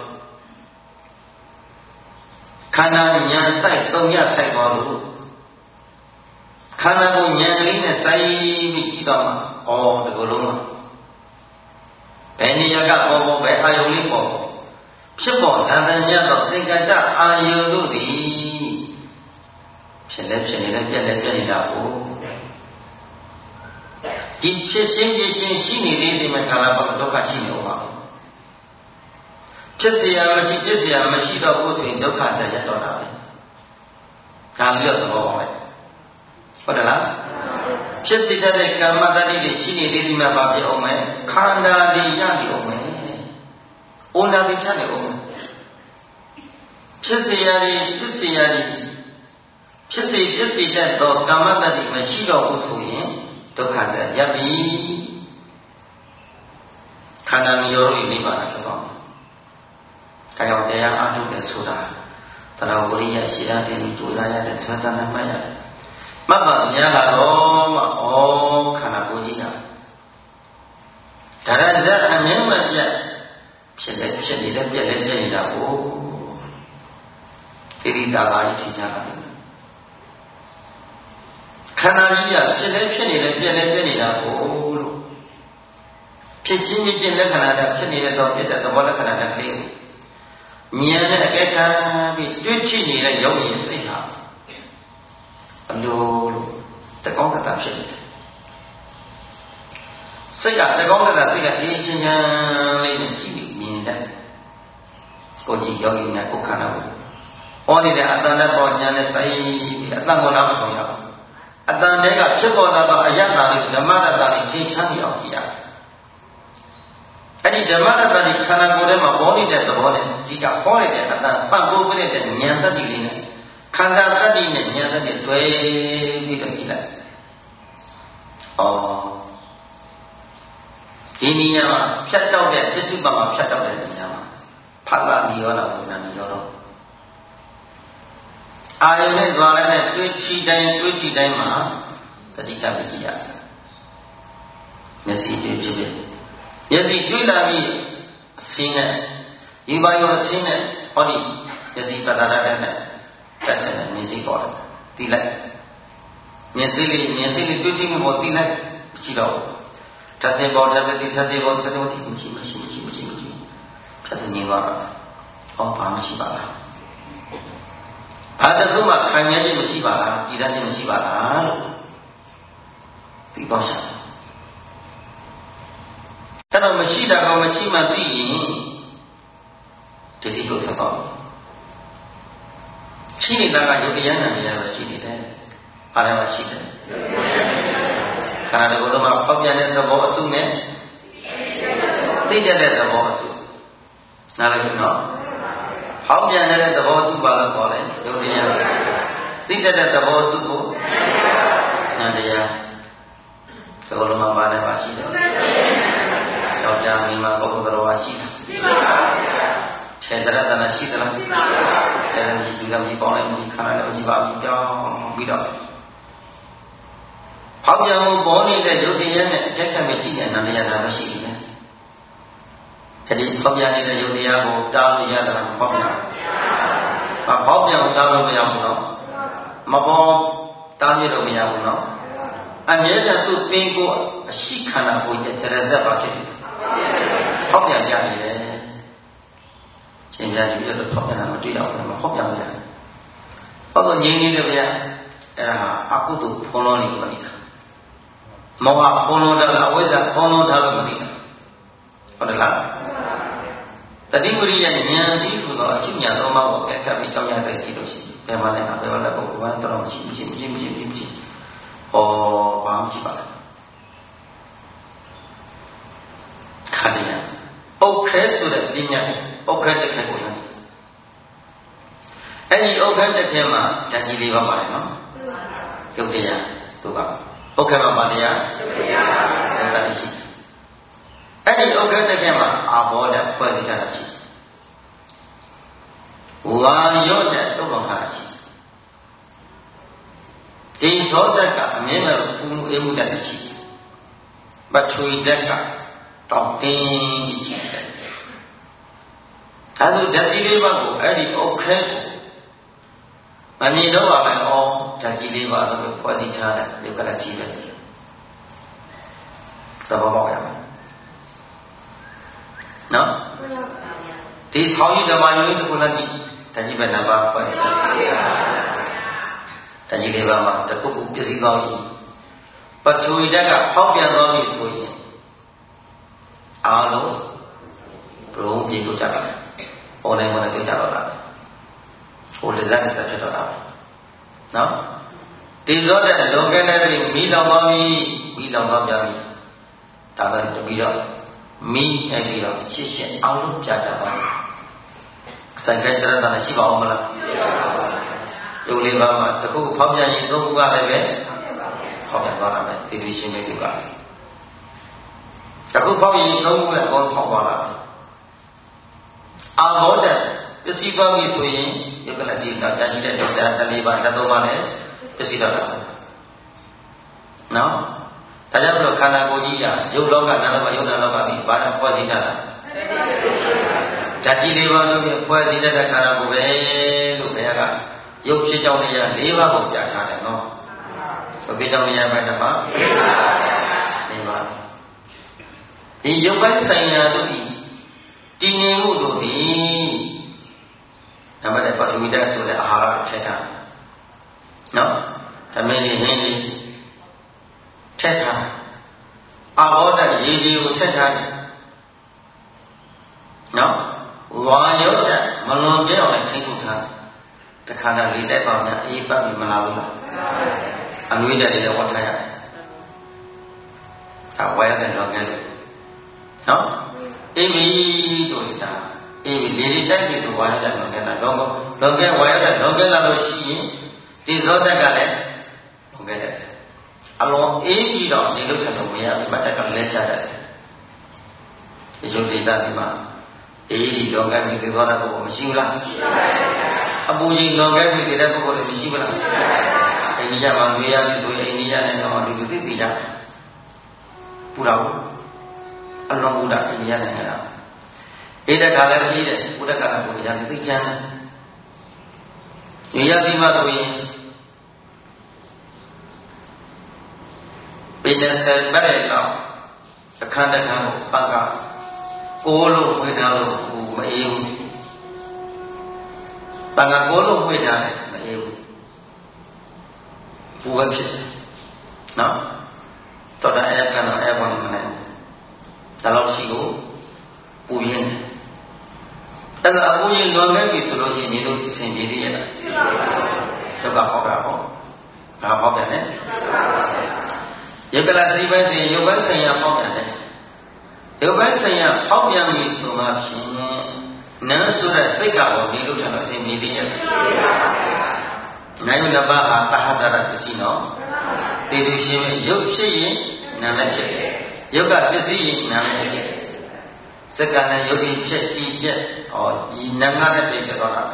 ခန္ဓာညာဆိုင်သုံးရဆိုင်သွားလို့ခန္ဓာကိုယ်ဉာဏ်ကလေးနဲ့စိုက်ပြီးကြည့်တော့မှဩဒီလိုလုံးဘယ်နေရာကပေါ်ပေါ်ပဲအာယုံလေးပေါ်ဖြစ်ပေါ်တန်တန်မြတ်သောသင်္ကတအာယုံတို့သည်ဖြစ်လဲဖြစ်နေတယ်ပြက်လဲပြက်နေတာကိုဒီဖြစ်ရှင်းရှိနေသေးတယ်မှာကာလပေါက်ဒုက္ခရှိနေဦးပါဖြစ်เสียမရှိပြစ်เสียမရှိတော့ဘူးဆိုရင်ဒုက္ခတရတော့တာပဲဒါပြီးတော့သဘောပေါက်လိုက်ဟုတ်တယ်လားဖြစ်စေတဲ့ကမ္မတတိတွေရှိနေသေးတယ်မှာပါပြအောင်မယ်ခန္ဓာတွေရနေအောင်မယ်ဩနာတိထနေအောင်ဖြစ်เสียတွေပြစ်เสียတွေဖြစ်စေပြစ်စေတတ်သောကမ္မတတိမရှိတော့ဘူးဆိုရင်ဒုက္ခတရပြီခန္ဓာမျိုးတွေနိဗ္ဗာန်ဖြစ်ပါမယ်ဒါကြောင့်တရားအားထုတ်တယ်ဆိုတာတရားဝိရိယရှိရတဲ့ကြိုးစားရတဲ့ဆွမ်းသားနဲ့မှတ်ရတယ်မှတ်ပါများလာတော့မှခန္ဓာကိုယ်ကြီးကဒါရဇတ်အမြဲမပြတ်ဖြစ်နေတယ်ပြက်လည်းပြက်နေတာကိုသီရိတာဘာကြီးထင်ကြတာခန္ဓာကြီးကဖြစ်လည်းဖြစ်နေတယ်ပြက်လည်းပြက်နေတာကိုလို့ဖြစ်ချင်းချင်းလက္ခဏာတာဖြစ်နေတဲ့တော့ဖြစ်တဲ့သဘောလက္ခဏာတာလေးဉာဏ်နဲ့အကဲခတ်ပြီးတွေ့ကြည့်နေတဲ့ယုံကြည်စိတ်ဟာအလိုတကောင်းတာဖြစ်နေတယ်စိတ်ကတကောင်းတာစိတ်ကအေးချမ်းချမ်းလေးနဲ့ကြည့်ပြီးမြင်တယ်ကိုကြည့်ယောဂီများကိုခန္ဓာကိုဟောနေတဲ့အတ္တနဲ့ပေါ်ဉာဏ်နဲ့စိုက်ပြီးအတ္တကိုနားမထောင်ရဘူးအတ္တတွေကဖြစ်ပေါ်လာတော့အယတ္တလေးဓမ္မတ္တလေးချိန်ချမ်းနေအောင်ကြည့်ရတယ်အဲ့ဒီဓမ္မတ္တတိခန္ဓာကိုယ်ထဲမှာပေါ်နေတဲ့သဘောနဲ့ဒီကဟောနေတဲ့အတ္တပတ်ဖို့ပြတဲ့ဉာဏ်တတ္တိလေးနဲ့ခန္ဓာတတ္တိနဲ့ဉာဏ်တတ္တိတွဲပြီးတော့ကြည့်လိုက်ဒီနေရာမှာဖြတ်တောက်တဲ့ပစ္စုပ္ပန်မှာဖြတ်တောက်တဲ့နေရာမှာဖတ်တာနိရောဓဝိညာဉ်နိရောဓအာယုန်နဲ့သွားလိုက်တဲ့တွေးကြည့်တိုင်းမှာတတိကပဲကြည့်ရတယ်မျက်စိတွေ့ဖြစ်ဖြစ်မျက်စိတွေ့လာပြီးအစင်းနဲ့ဒီဘာရောအစင်းနဲ့ဟောဒီမျက်စိပတ်တာတဲ့နဲ့တက်ဆက်နေမျက်စိပေါ်တယ်တီးလိုက်မျက်စိလေးတွေ့ကြည့်မှုပေါ်တီးလိုက်ကြည့်တော့ထပ်စင်ပေါ်ထပ်စင်ပေါ်မရှိဖြတ်စင်နေသွားတာဟောဘာမရှိပါလားဘာတခုမှခံရခြင်းမရှိပါလားတည်တတ်ခြင်းမရှိပါလားလို့ဒီပေါ့ရှာအဲ့တော့မရှိတာကောမရှိမှသိရင်ဒိဋ္ဌိကိုဖြစ်သွားရှိနေတာကယုတ်တရားနဲ့တရားပဲရှိနေတယ်အားလည်းမရှိတယ်ခန္ဓာကိုယ်လုံးမှာပေါက်ပြန်တဲ့သဘောအစုနဲ့သိတတ်တဲ့သဘောအစုနားလည်ပြီနော်ပေါက်ပြန်တဲ့သဘောအစုပါလို့ခေါ်တယ်ယုတ်တရားသိတတ်တဲ့သဘောအစုကိုဉာဏ်တရားသဘောလုံးမှာပါနဲ့ပါရှိတယ်ယောက်ျားမိန်းမပုဂ္ဂိုလ်တော်ဝါရှိတာရှိပါပါဘုရားခြေတရတနာရှိသလားရှိပါပါအဲဒီဒီလိုမျိုးပေါင်းလိုက်ပြီးခန္ဓာလည်းရှိပါပြီပြောင်းပြီးတော့ဟောက်ပြန်မှုပေါ်နေတဲ့ယုတ်တရားနဲ့အထက်ထပ်ပြီးကြည့်တဲ့နန္တရားတာမရှိဘူးလေအဲဒီဟောက်ပြန်နေတဲ့ယုတ်တရားကိုတားလို့ရတာဟောက်ပြန်ဟောက်ပြန်တားလို့မရဘူးနော်မပေါ်တားရလို့မရဘူးနော်အမြဲတမ်းသူ့ပင်ကိုအရှိခန္ဓာကိုရဲ့တရဇတ်ပါဖြစ်တယ်ဟောက်ပြန်ကြနေတယ်ရှင်ပြကြည့်တော့ဟောက်ပြန်တာမတွေ့တော့ဘူးမဟောက်ပြန်ကြဟောတော့ငြိမ်းနေတယ်ဗျာအဲ့ဒါအကုသိုလ်ဖုံးလုံးနေပါနေတာမောဟဖုံးလုံးတာလားအဝိဇ္ဇာဖုံးလုံးထားလို့မသိတာဟုတ်တယ်လားတတိဝရိယဉာဏ်ကြီးဆိုတော့အချုပ်ဉာဏ်သုံးပါးကိုအခက်ပြီးကြောင်းရစေကြည့်လို့ရှိရင်ဘယ်မှာလဲဘယ်မှာလဲပုဂ္ဂိုလ်ကတော့မရှိဟောဘာမှမရှိပါဘူးခန္ဓာဥက္ခဲဆိုတဲ့ပညာဥက္ခဲတစ်ခဲကိုလည်းအဲ့ဒီဥက္ခဲတစ်ခဲမှာဓာတ်ကြီးလေးပါပါတယ်နော်ယုတ်တရားသူကဥက္ခဲမှာပါတရားယုတ်တရားပါဓာတ်ရှိအဲ့ဒီဥက္ခဲတစ်ခဲမှာအာဘောဓာတ်ဖွဲ့စည်းထားတာရှိဝါရောဓာတ်တုံ့ပြန်ထားတာရှိဒီသောဓာတ်ကအမြဲတမ်းပူမှုအေးမှုဓာတ်ရှိပထဝီဓာတ်ကတောက်တင်းရှိတယ်ဒါဆိုဓာတ်ကြီးလေးပါးကိုအဲ့ဒီဥက္ခဲကိုမမြင်တော့ပါပဲဩဓာတ်ကြီးလေးပါလို့ဖွဲ့စည်းထားတဲ့ယုတ်ကလကြီးပဲသဘောပေါက်ရမယ်နော်ဒီဆောင်ရည်ဓမ္မယုံတစ်ခုလည်းဒီဓာတ်ကြီးပဲနှစ်ပါးဖွဲ့စည်းထားဓာတ်ကြီးလေးပါမှာတစ်ခုခုပြည့်စည်သွားပြီပထဝီဓာတ်ကဖောက်ပြန်သွားပြီဆိုရင်အားလုံးဘုံပြေကိုကြတာပေါ်နေမှလည်းကြတော့တာဟိုလက်သက်ဖြစ်တော့တာနော်ဒီဇောတဲ့လုံကဲနေပြီမိလောင်သွားပြီမိလောင်သွားပြန်ပြီဒါပဲတပြီးတော့မိအဲ့ဒီတော့ချစ်ရှင်အောင်လို့ကြာကြပါဆိုင်ခဲတရတာရှိပါအောင်မလားရှိပါဘူးယုတ်လေးပါမှာတခုဖောက်ပြန်ရင်သုံးခုကလည်းပဲဖောက်ပြန်သွားတာပဲဒီလိုရှင်းနေပြီကတခုဖောက်ရင်သုံးခုလည်းအကုန်ဖောက်သွားတာအာဘောတဲ့ပစ္စည်းပေါင်းပြီဆိုရင်ယုတ်ကလကြီးတော့ကြာကြီးတဲ့တော့တလေးပါတသုံးပါနဲ့ပစ္စည်းတော့တာနော်ဒါကြောင့်မလို့ခန္ဓာကိုယ်ကြီးကရုပ်လောကနာမ်လောကယုတ်နာလောကပြီးဘာသာဖွဲ့စည်းကြတာဓာတ်ကြီးလေးပါးလို့ဖွဲ့စည်းတဲ့ခန္ဓာကိုယ်ပဲလို့ဘုရားကရုပ်ဖြစ်ကြောင်းတရား၄ပါးကိုပြထားတယ်နော်ရုပ်ဖြစ်ကြောင်းတရားပဲတပါ၄ပါးဒီရုပ်ပိုင်းဆိုင်ရာတို့ဒီတည်ငြိမ်မှုတို့ဒီဒါမှလည်းပထဝီဓာတ်ဆိုတဲ့အာဟာရထက်တာနော်သမင်းလေးဟင်းလေးထက်ထားအာဘောဓာတ်ရေဒီကိုထက်ထားတယ်နော်ဝါယောဓာတ်မလွန်ကျအောင်လည်းထိန်းချုပ်ထားတခါတလေတိုက်ပါများအေးပတ်ပြီးမလာဘူးလားအနွေးဓာတ်တွေလည်းဝတ်ထားရတယ်ဒါဝါယောဓာတ်လွန်ကျလို့နော်အေးပြီတို့တာအေးပြီလေတိုက်ပြီဆိုဝါယောဓာတ်လွန်ကျတာလွန်ကျဝါယောဓာတ်လွန်ကျလာလို့ရှိရင်ဒီဇောဓာတ်ကလည်းလွန်ကျတယ်အလုံးအေးပြီးတော့နေလို့ဆက်တော့မရဘူးပတ်တက်ကလဲချတတ်တယ်ဒီရုပ်ဒေသဒီမှာအေးဒီလောကမိသေးသွားတဲ့ပုဂ္ဂိုလ်မရှိဘူးလားရှိပါဘူးအပူကြီးလောကမိသေးတဲ့ပုဂ္ဂိုလ်လည်းမရှိဘူးလားရှိပါဘူးအိန္ဒိယမှာနေရပြီဆိုရင်အိန္ဒိယနဲ့တော့အတူတူသိကြတယ်ပူတော်အလုံးဘုရားအိန္ဒိယနိုင်ငံကအေးတဲ့ခါလည်းပြီးတယ်ဘုရားကလည်းပူကြတယ်သိချမ်းတယ်နေရဒီမှာဆိုရင်ပိနေဆယ်ပဲလောက်အခန်းတစ်ခန်းကိုပတ်ကကိုးလို့ဝေထားလို့မအေးဘူးပန်ကကိုးလို့ဝေထားတယ်မအေးဘူးပူပဲဖြစ်တယ်နော်တော်တာအဲ့ကတော့အဲ့ဘာမှမနိုင်ဒါလို့ရှိကိုပူရင်းအဲ့ဒါအပူရင်လွန်ခဲ့ပြီဆိုလို့ရှိရင်ညီတို့အစဉ်ပြေသေးရဲ့လားကျောက်ကဟောတာဟောဘာဟောပြန်လဲယုတ်ကလစီပဲစဉ်ယုတ်ပဲဆိုင်ရာဟောပြန်တယ်ရုပ်ပိုင်းဆိုင်ရာဖောက်ပြန်ပြီဆိုမှဖြင့်နန်းဆိုတဲ့စိတ်ကတော့ဒီလိုထင်လို့အစဉ်ပြေသေးရဲ့နိုင်နှစ်ပါးဟာတဟတရပစ္စည်းနော်တည်သူရှင်ရုပ်ဖြစ်ရင်နာမည်ဖြစ်တယ်ရုပ်ကပစ္စည်းရင်နာမည်ဖြစ်တယ်စက္ကန့်နဲ့ယုတ်ဒီဖြစ်ပြီးပြက်ဟောဒီနာငါနဲ့ပြည့်သွားတာပဲ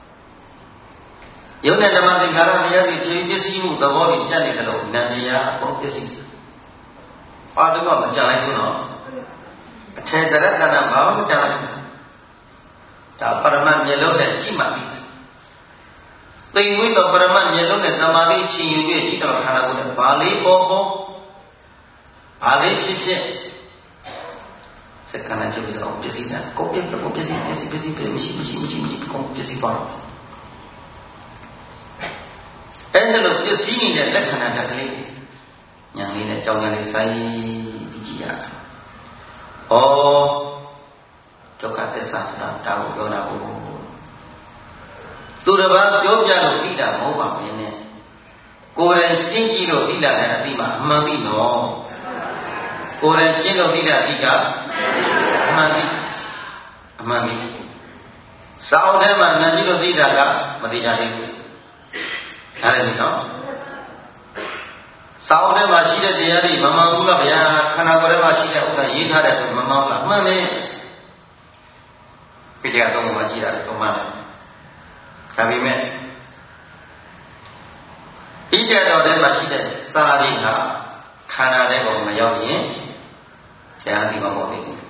ယုတ်နဲ့ဓမ္မသင်္ခါရတရားပြီးဖြစ်ပစ္စည်းမှုသဘောတွေပြတ်နေတယ်လို့နာမည်ရအကုန်ပစ္စည်းဘာတော့မကြလိုက်ဘူးနော်အထေတရတနာဘာမှမကြလိုက်ဘူးဒါပရမတ်မျက်လုံးနဲ့ကြည့်မှပြီသိမ်မွေးတော့ပရမတ်မျက်လုံးနဲ့သမာဓိရှိယူပြီးကြည့်တော့ခန္ဓာကိုယ်နဲ့ဘာလေးပေါ်ဘာလေးဖြစ်စက္ကန့်ကျုပ်ဆိုပစ္စည်းနဲ့ကိုယ်ပြပစ္စည်းမရှိကုန်ပစ္စည်းပါအဲ့ဒါလို့ပစ္စည်းနေတဲ့လက္ခဏာတကလေးညာလေးနဲ့ကြောင်းညာလေးဆိုင်ပြီးကြည့်ရဩဒုက္ခသစ္စာဆိုတာဒါကိုပြောတာဟုတ်သူတစ်ပါးပြောပြလို့သိတာမဟုတ်ပါဘူးနဲ့ကိုယ်တိုင်ကျင့်ကြည့်လို့သိလာတဲ့အသိမှအမှန်သိတော့ကိုယ်တိုင်ကျင့်လို့သိတဲ့အသိကအမှန်သိစာအုပ်ထဲမှာနာကြည့်လို့သိတာကမသိကြသေးဘူးဒါလည်းနော်စာအုပ်ထဲမှာရှိတဲ့တရားတွေမမှန်ဘူးလားဗျာခန္ဓာကိုယ်ထဲမှာရှိတဲ့ဥစ္စာရေးထားတယ်ဆိုမမှန်ဘူးလားမှန်တယ်ပိဋကတော့မှကြည့်ရတယ်တော့မှန်တယ်ဒါပေမဲ့ပိဋကတော်ထဲမှာရှိတဲ့စာတွေဟာခန္ဓာထဲကိုမရောက်ရင်တရားသိမှာမဟုတ်ဘူး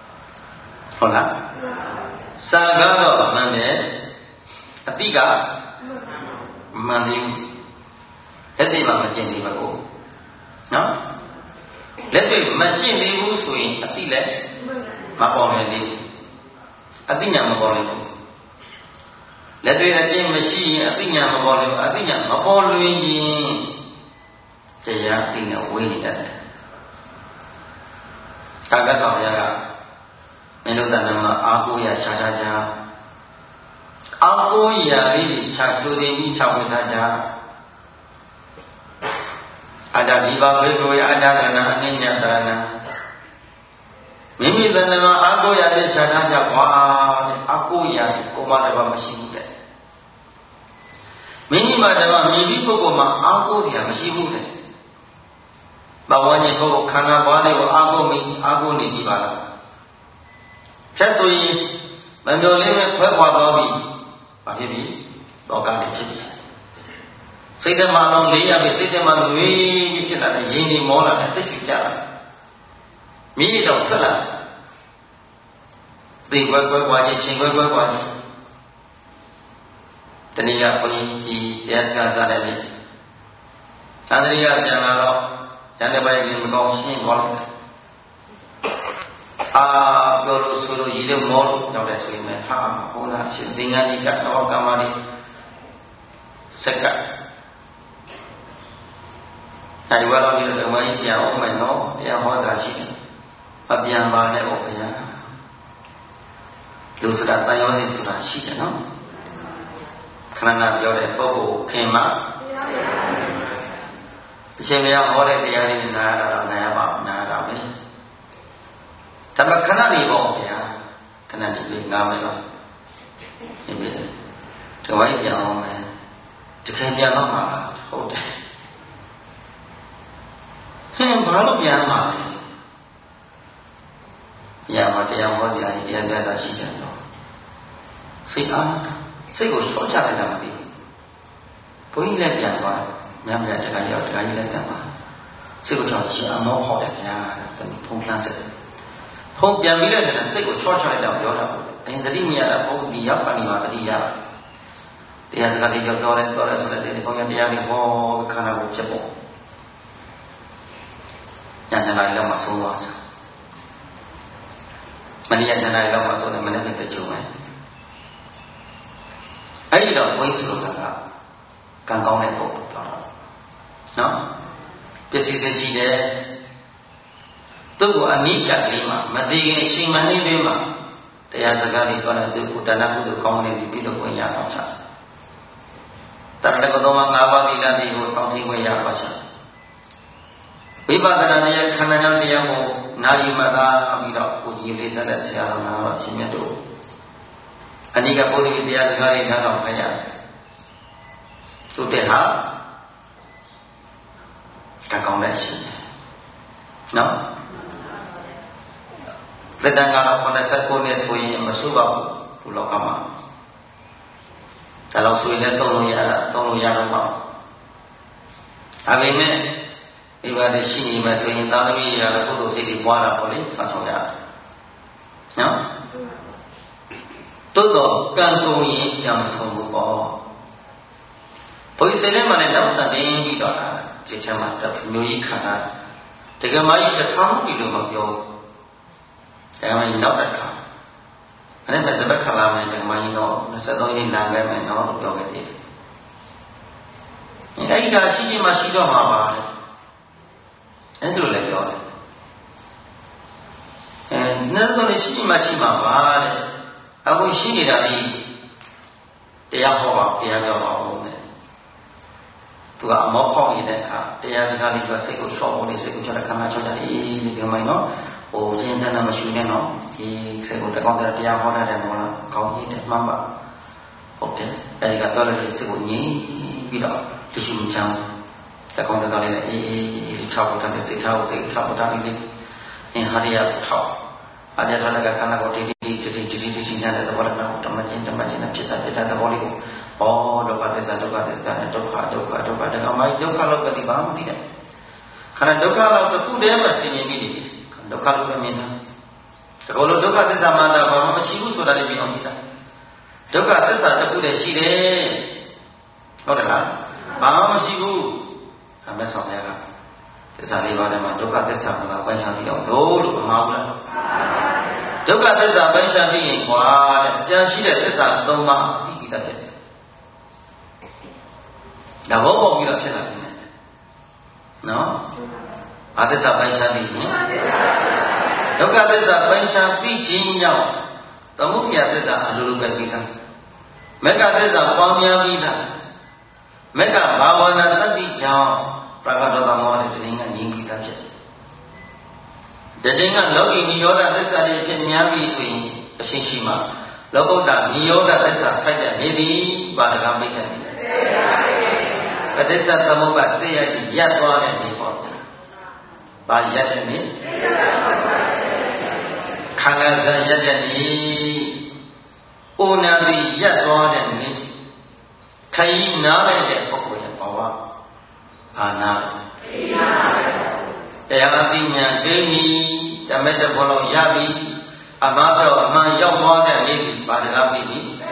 ဟုတ်လားစာကတော့မှန်တယ်အတိက Mandi Hati mà chin đi bà cô Nó Let me chin đi vũ sui Ati lệ Mà bỏ mẹ đi Ati nhà mà bỏ lên Let me chin mà xì Ati nhà mà bỏ lên Ati nhà mà bỏ lên Chà ya Ati nhà quê đi ra Cả cái sọ ya Mình nói rằng mà áo cô ya cha cha cha áo cô ya đi cha chú đi đi cha cô cha cha ada di bawah itu ada karena aninya karena mimi dan nama aku ya di cha cha cha wah aku ya koma dalam mesin deh mimi pada mimi pokok mah aku dia mesin deh bawahnya pokok karena bawah aku ni di bawah Chắc tôi mình đưa lên với hòa đó bị và cái bị đó cả để chết xây dựng mà nó lý à bị xây dựng mà nuôi như thế là gì đi mò là để tích chả là mỹ đâu thế là tìm quay gì xin quay gì thế này là coi chỉ ra đây đi anh ấy ra chẳng là đó chẳng để bây giờ mình còn xin cònပြောလို့ဆိုလို့ရည်လို့မောလို့ရောက်တဲ့ဆိုရင်လည်းဟာဘုရားရှင်သင်္ကန်းကြီးကတော့ကာမရီစက်ကအဲဒီဝါတော်ကြီးဓမ္မကြီးပြန်အောင်မယ်နော်တရားဟောတာရှိတယ်မပြန်ပါနဲ့ဩဘုရားလူစကားတန်ရောစီဆိုတာရှိတယ်နော်ခဏပြောတဲ့ပုဂ္ဂိုလ်ခင်မအရှင်ဘုရားဟောတဲ့တရားတွေနားတော့နားပါနားတာပဲဒါပေမဲ့ခဏနေပေါ့ဗျာခဏနေပြီးငားမယ်တော့ဒီပြတယ်ဒီဝိုင်းပြန်အောင်မယ်တကယ်ပြန်တော့မှာဟုတ်တယ်ဟင်းဘာလို့ပြန်မှာလဲပြန်မှာတရားဟောစရာကြီးတရားပြတာရှိကြတော့စိတ်အားစိတ်ကိုချောချလိုက်တာမသိဘူးဘုန်းကြီးလည်းပြန်သွားများများတခါရောက်တခါကြီးလည်းပြန်သွားစိတ်ကိုချောချအမောဟောတယ်ဗျာဖုံးဖန်းစက်ဖုံးပြန်ပြီးတဲ့အခါစိတ်ကိုချောချလိုက်တော့ပြောတာအရင်တတိမရတာဘုံဒီရောက်ပါနေမှာတတိရတရားစကားတွေပြောတယ်ဆိုတဲ့ဒီဘုံရတရားတွေဟောခန္ဓာကိုချက်ပေါ့ညနေတိုင်းလောက်မှဆုံးသွားတယ်မနေ့ညနေလောက်မှဆုံးတယ်မနေ့ကတချို့မယ်အဲ့ဒီတော့ဘုန်းကြီးဆိုတာကကံကောင်းတဲ့ပုံပြောတာနော်ပစ္စည်းစရှိတယ်သူ့ကိုအနိကလေးမှာမသိခင်အချိန်မှနေလေးမှာတရားစကားလေးပြောတဲ့သူကိုတဏှာကုသိုလ်ကောင်းတဲ့ပြီးပြီးတော့ဝင်ရတော့ချာတရဏဂုံမှာ၅ပါးသီလတွေကိုစောင့်ကြည့်ဝင်ရပါချာဝိပဿနာရဲ့ခန္ဓာကြောင့်တရားကိုနာယီမသာပြီးတော့ကိုကြီးလေးသက်တဲ့ဆရာတော်များအရှင်မြတ်တို့အနိကပုရိသတရားစကားလေးနားတော်ခိုင်းရတယ်သူတဲ့ဟာကံကောင်းတဲ့အရှင်နော်သက်တမ်းကတော့89နှစ်ဆိုရင်မสู้ပါဘူးဒီလောကမှာဒါလို့ဆိုရင်လည်းသုံးလို့ရတော့ပါဒါပေမဲ့ဒီဘာတွေရှိနေမှဆိုရင်သာသမီရကုသိုလ်စိတ်တွေပွားတာပေါ့လေဆောင်းဆောင်ရတယ်နော်တိုးတော့ကံကုန်ရင်ကြောင်ဆုံးဖို့ပေါ့ဘုရားစိတ်ထဲမှာလည်းနောက်ဆက်တင်းပြီးတော့လာစိတ်ထဲမှာတမျိုးကြီးခံတာတကယ်မှကြီးတစ်ထောင်ပြီလို့မပြောဒါမှနောက်တစ်ခါအဲ့ဒါပဲတပတ်ခါလာမယ်ဓမ္မကြီးတော့23ရက်လာခဲ့မယ်နော်လို့ပြောခဲ့တယ်အဲ့ဒီကရှိချင်းမှရှိတော့မှာပါလေအဲ့ဒါလည်းပြောတယ်နောက်တော့ရှိချင်းမှရှိမှာပါတဲ့အခုရှိနေတာဒီတရားဟောပါတရားပြောပါဦးမယ်သူကအမောဖောက်နေတဲ့အခါတရားစကားလေးကစိတ်ကိုချော့ဖို့နေစိတ်ကိုချော့တဲ့ခန္ဓာချော့တာအေးဒီမိုင်းနော်ဟိုကျင်းတဲ့နာမရှိနဲ့နော်ဒီစိတ်ကိုတကောင်းတဲ့တရားဟောတဲ့တယ်မို့လားကောင်းကြီးတယ်မှန်ပါဟုတ်တယ်အဲဒီကပြောလိုက်တဲ့စိတ်ကိုငြိမ်ပြီးတော့တရှိမချမ်းတကောင်းတဲ့လေးအေးချောက်ဖို့တဲ့စိတ်ထားဖို့စိတ်ထားဖို့တာလေးအင်းဟာရရထောက်အကြထားတဲ့ခန္ဓာကိုတိတိနဲ့သဘောတရားဓမ္မချင်းနဲ့ဖြစ်တာသဘောလေးကိုဩဒုက္ခသစ္စာဒုက္ခတက္ကမဒုက္ခလောက်ပฏิပါမသိတယ်ခန္ဓာဒုက္ခလောက်တစ်ခုတည်းမှဆင်ញင်ပြီးနေတယ်ဒုက္ခလို့ပဲမြင်တာတကောလို့ဒုက္ခသစ္စာမှတာဘာမှမရှိဘူးဆိုတာလေးမြင်အောင်ကြည့်တာဒုက္ခသစ္စာတစ်ခုတည်းရှိတယ်ဟုတ်တယ်လားဘာမှမရှိဘူးဒါမဲ့ဆောင်ရကသစ္စာလေးပါးထဲမှာဒုက္ခသစ္စာကပိုင်းခြားသိအောင်လို့မမှားဘူးလားဒုက္ခသစ္စာပိုင်းခြားသိရင်ကွာတဲ့ကြံရှိတဲ့သစ္စာ၃ပါးသိပြီးတတ်တယ်ဒါဘောပေါက်ပြီးတော့ဖြစ်လာတယ်နော်ဘာသစ္စာပိုင်းခြားသိရင်ဒုက္ခသစ္စာပိုင်းခြားသိခြင်းကြောင့်သမုဒယသစ္စာအလိုလိုပဲပြီးတာမေဃသစ္စာပွားများပြီးတာမေဃဘာဝနာသတိကြောင့်ပရဂတောတမောတဲ့တင်းကငြိမ်းပြီးတာဖြစ်တယ်တင်းကလောကီနိရောဓသစ္စာတွေဖြစ်များပြီးဆိုရင်အရှင်းရှိမှလောကုတ္တနိရောဓသစ္စာဆိုင်တဲ့နေသည်ပါဒကမိတ်တယ်ပဋိစ္စသမုပ္ပါစေရကြီးရပ်သွားတဲ့နေပေါ့ဘာရပ်တဲ့နေခန္ဓာဇာရပ်တဲ့နေဩနာတိရပ်သွားတဲ့နေခရီးနားလိုက်တဲ့ပုဂ္ဂိုလ်ရဲ့ဘဝအာနာတရားအသိဉာဏ်သိပြီဓမ္မတဘောလုံးရပြီအမှားပြောအမှန်ရောက်သွားတဲ့နေပြီဘာတကားပြီ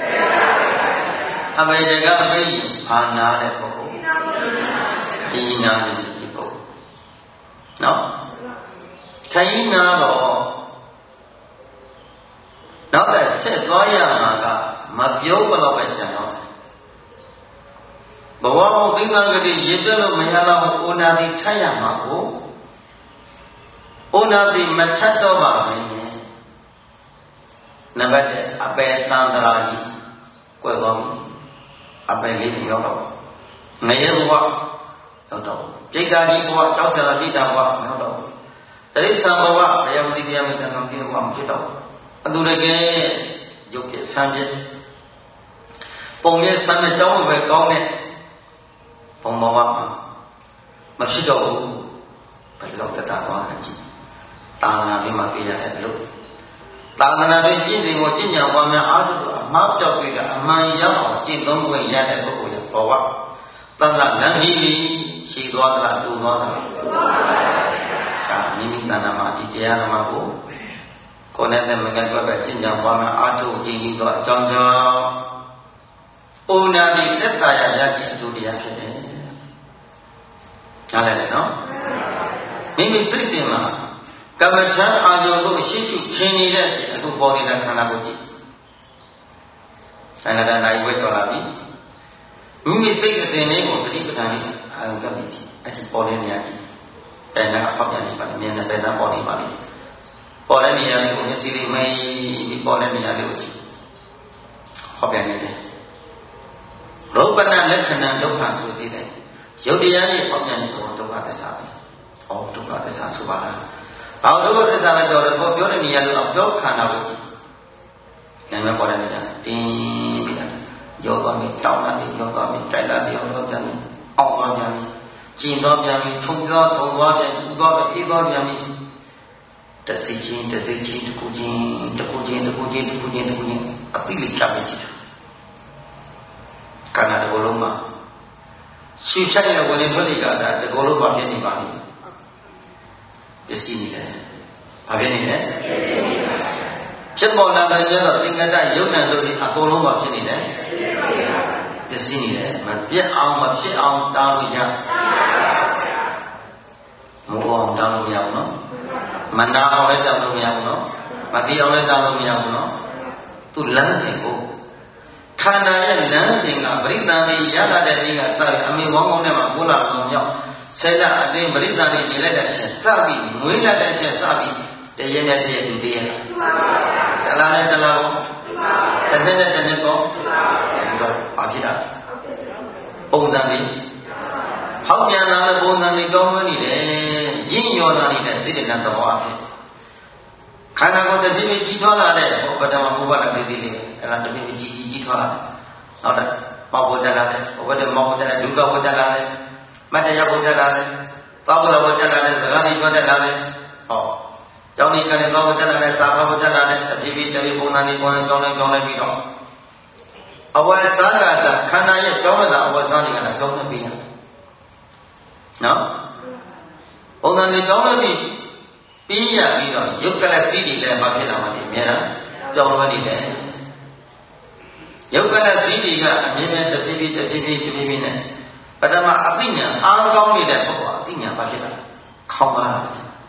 အမေတကားပြီအာနာတဲ့ပုဂ္ဂိုလ်ခရီးနားတဲ့ဒီပုဂ္ဂိုလ်နော်ခရီးနားတော့နောက်တဲ့ဆက်သွားရမှာကမပြောဘလို့ပဲကြံတော့ဘဝမှာသိက္ခာကတိရည်တွက်လို့မရတော့အိုနာတိထပ်ရမှာကိုအိုနာတိမထပ်တော့ပါဘူးနံပါတ်1အပေတန်တရာကြီးကွယ်သွားပြီအပေလေးရောက်တော့ငရဲဘဝရောက်တော့ပြိတ္တာကြီးဘဝကြောက်စရာပြိတ္တာဘဝရောက်တော့တိရစ္ဆာန်ဘဝဘယမတိတရားမတန်တော်ပြည့်ဘဝမဖြစ်တော့အတူတကယ်ရုပ်ပြဆန်းပြပုံရဲ့ဆန်းတဲ့ကြောင်းပဲကောင်းတဲ့ဘုံဘဝမှာမဖြစ်တော့ဘူးဘယ်လောက်တတ်တာသွားတယ်ကြည့်တာနာပြီးမှပြရတဲ့အလုပ်သာသနာ့ရဲ့ကျင့်စဉ်ကိုကျင့်ကြံပွားများအားထုတ်အမှားပြောက်ပြီးတာအမှန်ရောက်အောင်ကျင့်သုံးခွင့်ရတဲ့ပုဂ္ဂိုလ်ရဲ့ဘဝသံဃာလမ်းကြီးကြီးရှိသွားသလားတူသွားသလားဒါမိမိတဏ္ဍာမှာဒီတရားဓမ္မကိုကိုယ်နဲ့မကန့်ကွက်ပဲကျင့်ကြံပွားများအားထုတ်ခြင်းပြီးတော့အကြောင်းကြောင့်ဩနာတိသက်သာရရခြင်းအကျိုးတရားဖြစ်တယ်နားလည်တယ်နော်မိမိစိတ်စဉ်မှာကမ္မချမ်းအာယုံကိုရှိရှိထင်နေတဲ့အချိန်အခုပေါ်နေတဲ့ခန္ဓာကိုကြည့်ခန္ဓာတဏှာဝိတော်လာပြီမိမိစိတ်အစဉ်လေးကိုတတိပဋ္ဌာန်လေးအာယုံကပ်ပြီးကြည့်အဲ့ဒီပေါ်တဲ့နေရာကြီးဘယ်နာဖောက်ပြန်နေပါလဲမြင်နေဘယ်နာပေါ်နေပါလဲပေါ်တဲ့နေရာလေးကိုမျက်စိလေးမိတ်ပြီးပေါ်တဲ့နေရာလေးကိုကြည့်ဖောက်ပြန်နေတယ်ရူပနာလက္ခဏာဒုက္ခဆိုသေးတယ်ယုတ်တရားကြီးဖောက်ပြန်နေတော့ဒုက္ခသစ္စာပဲဟောဒုက္ခသစ္စာဆိုပါလားဘာဒုက္ခသစ္စာလဲပြောတော့ပြောတဲ့နေရာလို့ပြောခန္ဓာကိုကြည့်ဉာဏ်နဲ့ပေါ်တဲ့နေရာတင်းပြီးတာရောသွားပြီတောင်းလာပြီရောသွားပြီတိုက်လာပြီရောသွားပြန်ပြီအောက်သွားပြန်ပြီကျင်သွားပြန်ပြီထုံသွားပြန်ပြီဥသွားပြီအေးသွားပြန်ပြီတစိချင်းတခုချင်းအပိလိကပ်ပြီးကြည့်တာခန္ဓာတစ်ခုလုံးမှာရှုချိုက်တဲ့ဝင်ထွက်တွေကဒါတစ်ခုလုံးမှာဖြစ်နေပါလိမ့်ပစ္စည်းနေတယ်ဘာဖြစ်နေလဲဖြစ်ပေါ်လာတဲ့ကျတော့သင်္ကတယုံနဲ့တို့ဒီအကုန်လုံးမှာဖြစ်နေတယ်ပစ္စည်းနေတယ်မပြတ်အောင်မဖြစ်အောင်တားလို့ရမဟုတ်အောင်တားလို့မရဘူးနော်မနာအောင်လည်းတားလို့မရဘူးနော်မတိအောင်လည်းတားလို့မရဘူးနော်သူလမ်းစဉ်ကိုခန္ဓာရဲ့လမ်းစဉ်ကပရိသန္တိရလာတဲ့နေ့ကစပြီးအမေဝမ်းကောင်းထဲမှာပိုးလာလို့မြောက်ဆယ်လအတွင်းပရိသန္တိနေလိုက်တဲ့အချိန်စပြီးမွေးလာတဲ့အချိန်စပြီးတရက်နဲ့တရက်ဒီတရက်တလားနဲ့တလားကောတစ်နှစ်နဲ့တစ်နှစ်ကောတော့ဘာဖြစ်တာပုံစံလေးဟောက်ပြန်လာတဲ့ပုံစံလေးကောင်းနေတယ်ရင့်ရော်လာနေတဲ့စိတ္တကသဘောအဖြစ်ခန္ဓာကိုယ်တစ်ပြည့်ပြည့်ကြီးထွားလာတဲ့ဘုပ္ပတ္တမဘုပ္ပတ္တသေးသေးလေးအဲ့ဒါတစ်ပြည့်ပြည့်ကြီးထွားလာတယ်နောက်တော့ပေါဝတ္တလာတယ်ဘဝတ္တမောဝတ္တလာဒုက္ခဝတ္တလာတယ်မတ္တယဝတ္တလာတယ်သောဘလဝတ္တလာတယ်သဂတိဝတ္တလာတယ်ဟောကျောင်းဒီကနေ့သောဝတ္တလာတယ်သာဘဝတ္တလာတယ်တစ်ပြည့်ပြည့်ပုံစံလေးပေါ်ကြောင်းလိုက်ပြီးတော့အဝတ်စားကစားခန္ဓာရဲ့ကြောင်းလာအဝတ်စားတွေကလည်းကြောင်းနေပြီးရနော်ပုံစံလေးကြောင်းနေပြီးရပြီးတော့ယုတ်ကလစီတွေလည်းမဖြစ်လာမှဒီအများအားကြောင်းလွှဲနေတယ်ယုတ်ကလစီတွေကအမြဲတမ်းတစ်ပြေးပြေးနဲ့ပထမအသိဉာဏ်အားကောင်းနေတဲ့ပုဂ္ဂိုလ်အသိဉာဏ်ဘာဖြစ်လဲခေါင်းပါလား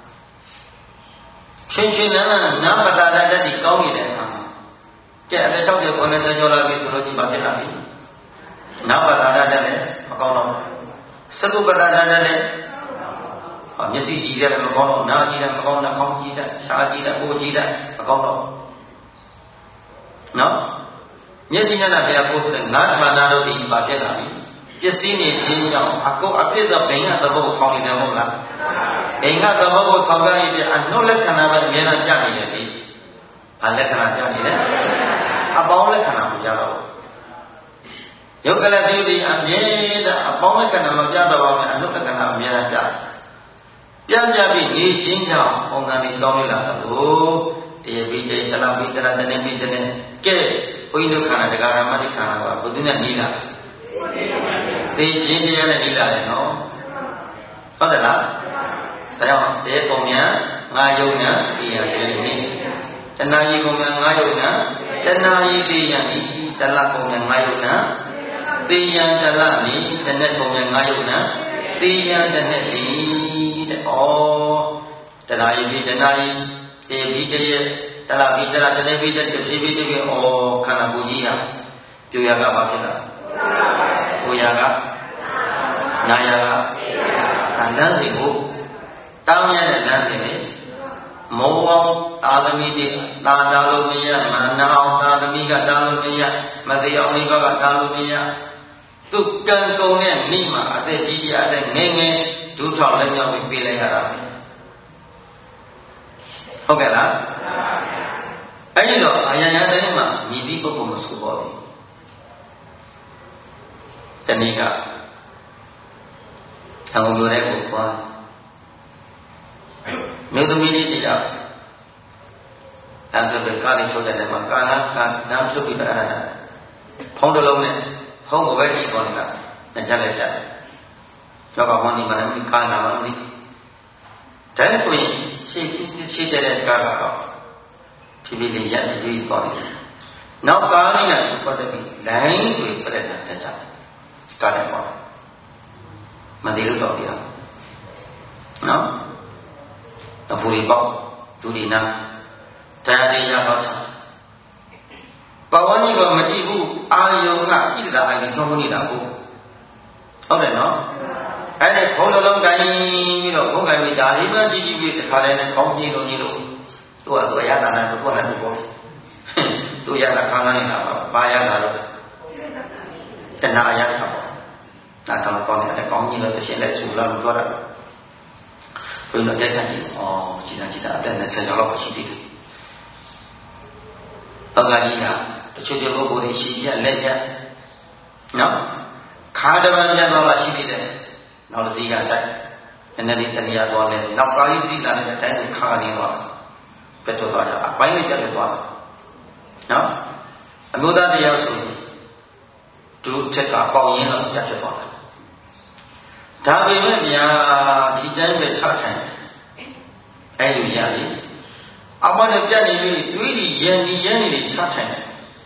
ရှင်ရှင်နာနာပတ္တရတ္တိကောင်းနေတဲ့အခါကျအသက်60 90ကျော်လာပြီဆိုလို့ရှိရင်ဘာဖြစ်လာပြီနာပတ္တရတ္တလည်းမကောင်းတော့စကုပ္ပတ္တရတ္တလည်းမျက်စိကြည့်တယ်မကောင်းတော့နားကြည့်တယ်မကောင်းနှာခေါင်းကြည့်တယ်ရှားကြည့်တယ်ကိုယ်ကြည့်တယ်မကောင်းတော့နော်မျက်စိနဲ့တရားကိုယ်ဆိုတဲ့ငါးဌာနတို့ဒီဘာဖြစ်လာပြီပစ္စည်းနေခြင်းကြောင့်အကုအပြစ်သောဘိင်္ဂသဘောကိုဆောင်နေတယ်မဟုတ်လားဘိင်္ဂသဘောကိုဆောင်ကြရတဲ့အနှုတ်လက္ခဏာပဲအများနဲ့ပြနေတယ်ဒီဘာလက္ခဏာပြနေလဲအပေါင်းလက္ခဏာကိုပြတော့ယုတ်ကလတိဒီအမြဲတမ်းအပေါင်းလက္ခဏာမပြတော့ပါဘူးအနှုတ်လက္ခဏာအများနဲ့ပြပြီးနေခြင်းကြောင့်ပုံစံတွေတောင်းလာတယ်လို့တရားပြီးတဲ့တလားပြီးတဲ့တနေ့ပြီးတဲ့ကဲဘုန်းကြီးတို့ခန္ဓာတရားဓမ္မတိခန္ဓာကဘုသူနဲ့နီးလာသိခြင်းတရားနဲ့နီးလာတယ်နော်ဟုတ်တယ်လားဒါကြောင့်တရားပုံများငါယုံညာတရားတရားနိတဏှာကြီးပုံများငါယုံညာတဏှာကြီးတရားနိတလပုံများငါယုံညာသေယံတလနိတနေ့ပုံများငါယုံညာသေယံတနေ့ဒီတဲ့ဩတဏှာကြီးတဏှာကြီးတေပြီးတည်းတလားပြီးတလားတနေ့ပြီးတည်းဖြည်းဖြည်းဩခန္ဓာကိုယ်ကြီးဟာပြူရကဘာဖြစ်လာကိုယ်ရကနာယကလမ်းစဉ်ကိုတောင်းရတဲ့လမ်းစဉ်နဲ့မောအောင်သာသမီတွေတာတာလို့မရမနာအောင်သာသမီကတာလို့မရမသိအောင်ဒီဘက်ကတာလို့မရသူကံကုန်တဲ့မိမှာအသက်ကြီးကြီးအသက်ငယ်ငယ်ဒုထောက်လက်မြောက်ပြီးပြေးလိုက်ရတာဟုတ်ကဲ့လားအဲ့ဒီတော့အယံယတိုင်းမှာမြည်ပြီးပုဂ္ဂိုလ်မဆိုပါဘူးတနည်းကသံဃာမျိုးတဲ့ကိုသွားမြို့သမီးလေးတရားအဲ့ဒါပဲကားလေးချုပ်တဲ့မှာကာလကနမ်းချုပ်ပြီးတော့အဲ့ဒါဖုံးတစ်လုံးနဲ့ဖုံးကိုပဲကြည့်ပေါ်နေတာညချလိုက်ကြကျောက်ကဟောနေမှလည်းကားနာမှမသိဒါဆိုရင်ရှေ့တဲ့ကားကတော့ဖြည်းဖြည်းလေးရက်ပြီးသွားတယ်နောက်ကားလေးနဲ့ပတ်သက်ပြီးလိုင်းဆိုပြတဲ့တက်ကြကားတယ်ပေါ့မတည်လို့တော့ပြရနော်အဖူရီပေါ့ဒူဒီနာတရားတရားပါစားပဝန်းကြီးကမကြည့်ဘူးအာယုံကဣဒ္ဓအာယုံသုံးနေတာကိုဟုတ်တယ်နော်အဲ့ဒီဘုံလုံးကိုင်းပြီးတော့ဘုံကိုင်းပြီးဒါလေးပဲကြည့်ကြည့်ပြီးတခါတည်းနဲ့ကောင်းကြည့်လို့သူကသူရတာနဲ့သူကလည်းသူပေါ့သူရတာခံနိုင်တာပါဘာရတာလို့တဏှာရတာပေါ့ဒါတော့ကောင်းတယ်ကောင်းကြည့်လို့တစ်ချက်လက်ဆူလာလို့ပြောတာဘုရားတဲ့ကကြီးကြည်တာအတက်နဲ့ဆက်ကြောက်ရှိသေးတယ်ပဂါကြီးကတချို့ပုဂ္ဂိုလ်တွေရှိရလက်ရနော်ခါတပံပြန်တော့လာရှိသေးတယ်နောက်တစ်စီးကတိုက်နည်းနည်းလေးတဏှာသွားလဲနောက်ကာယသီလာနဲ့တိုင်းကိုခါနေသွားပြတ်သွားကြအပိုင်းလေးပြတ်သွားနော်အမျိုးသားတရားဆိုရင်သူ့ချက်ကပေါင်ရင်းတော့ပြတ်ဖြစ်သွားတယ်ဒါပေမဲ့များဒီတိုင်းပဲချထိုင်အဲ့လိုရပြီအမနဲ့ပြတ်နေပြီတွေးပြီးရန်နေချထိုင်တယ်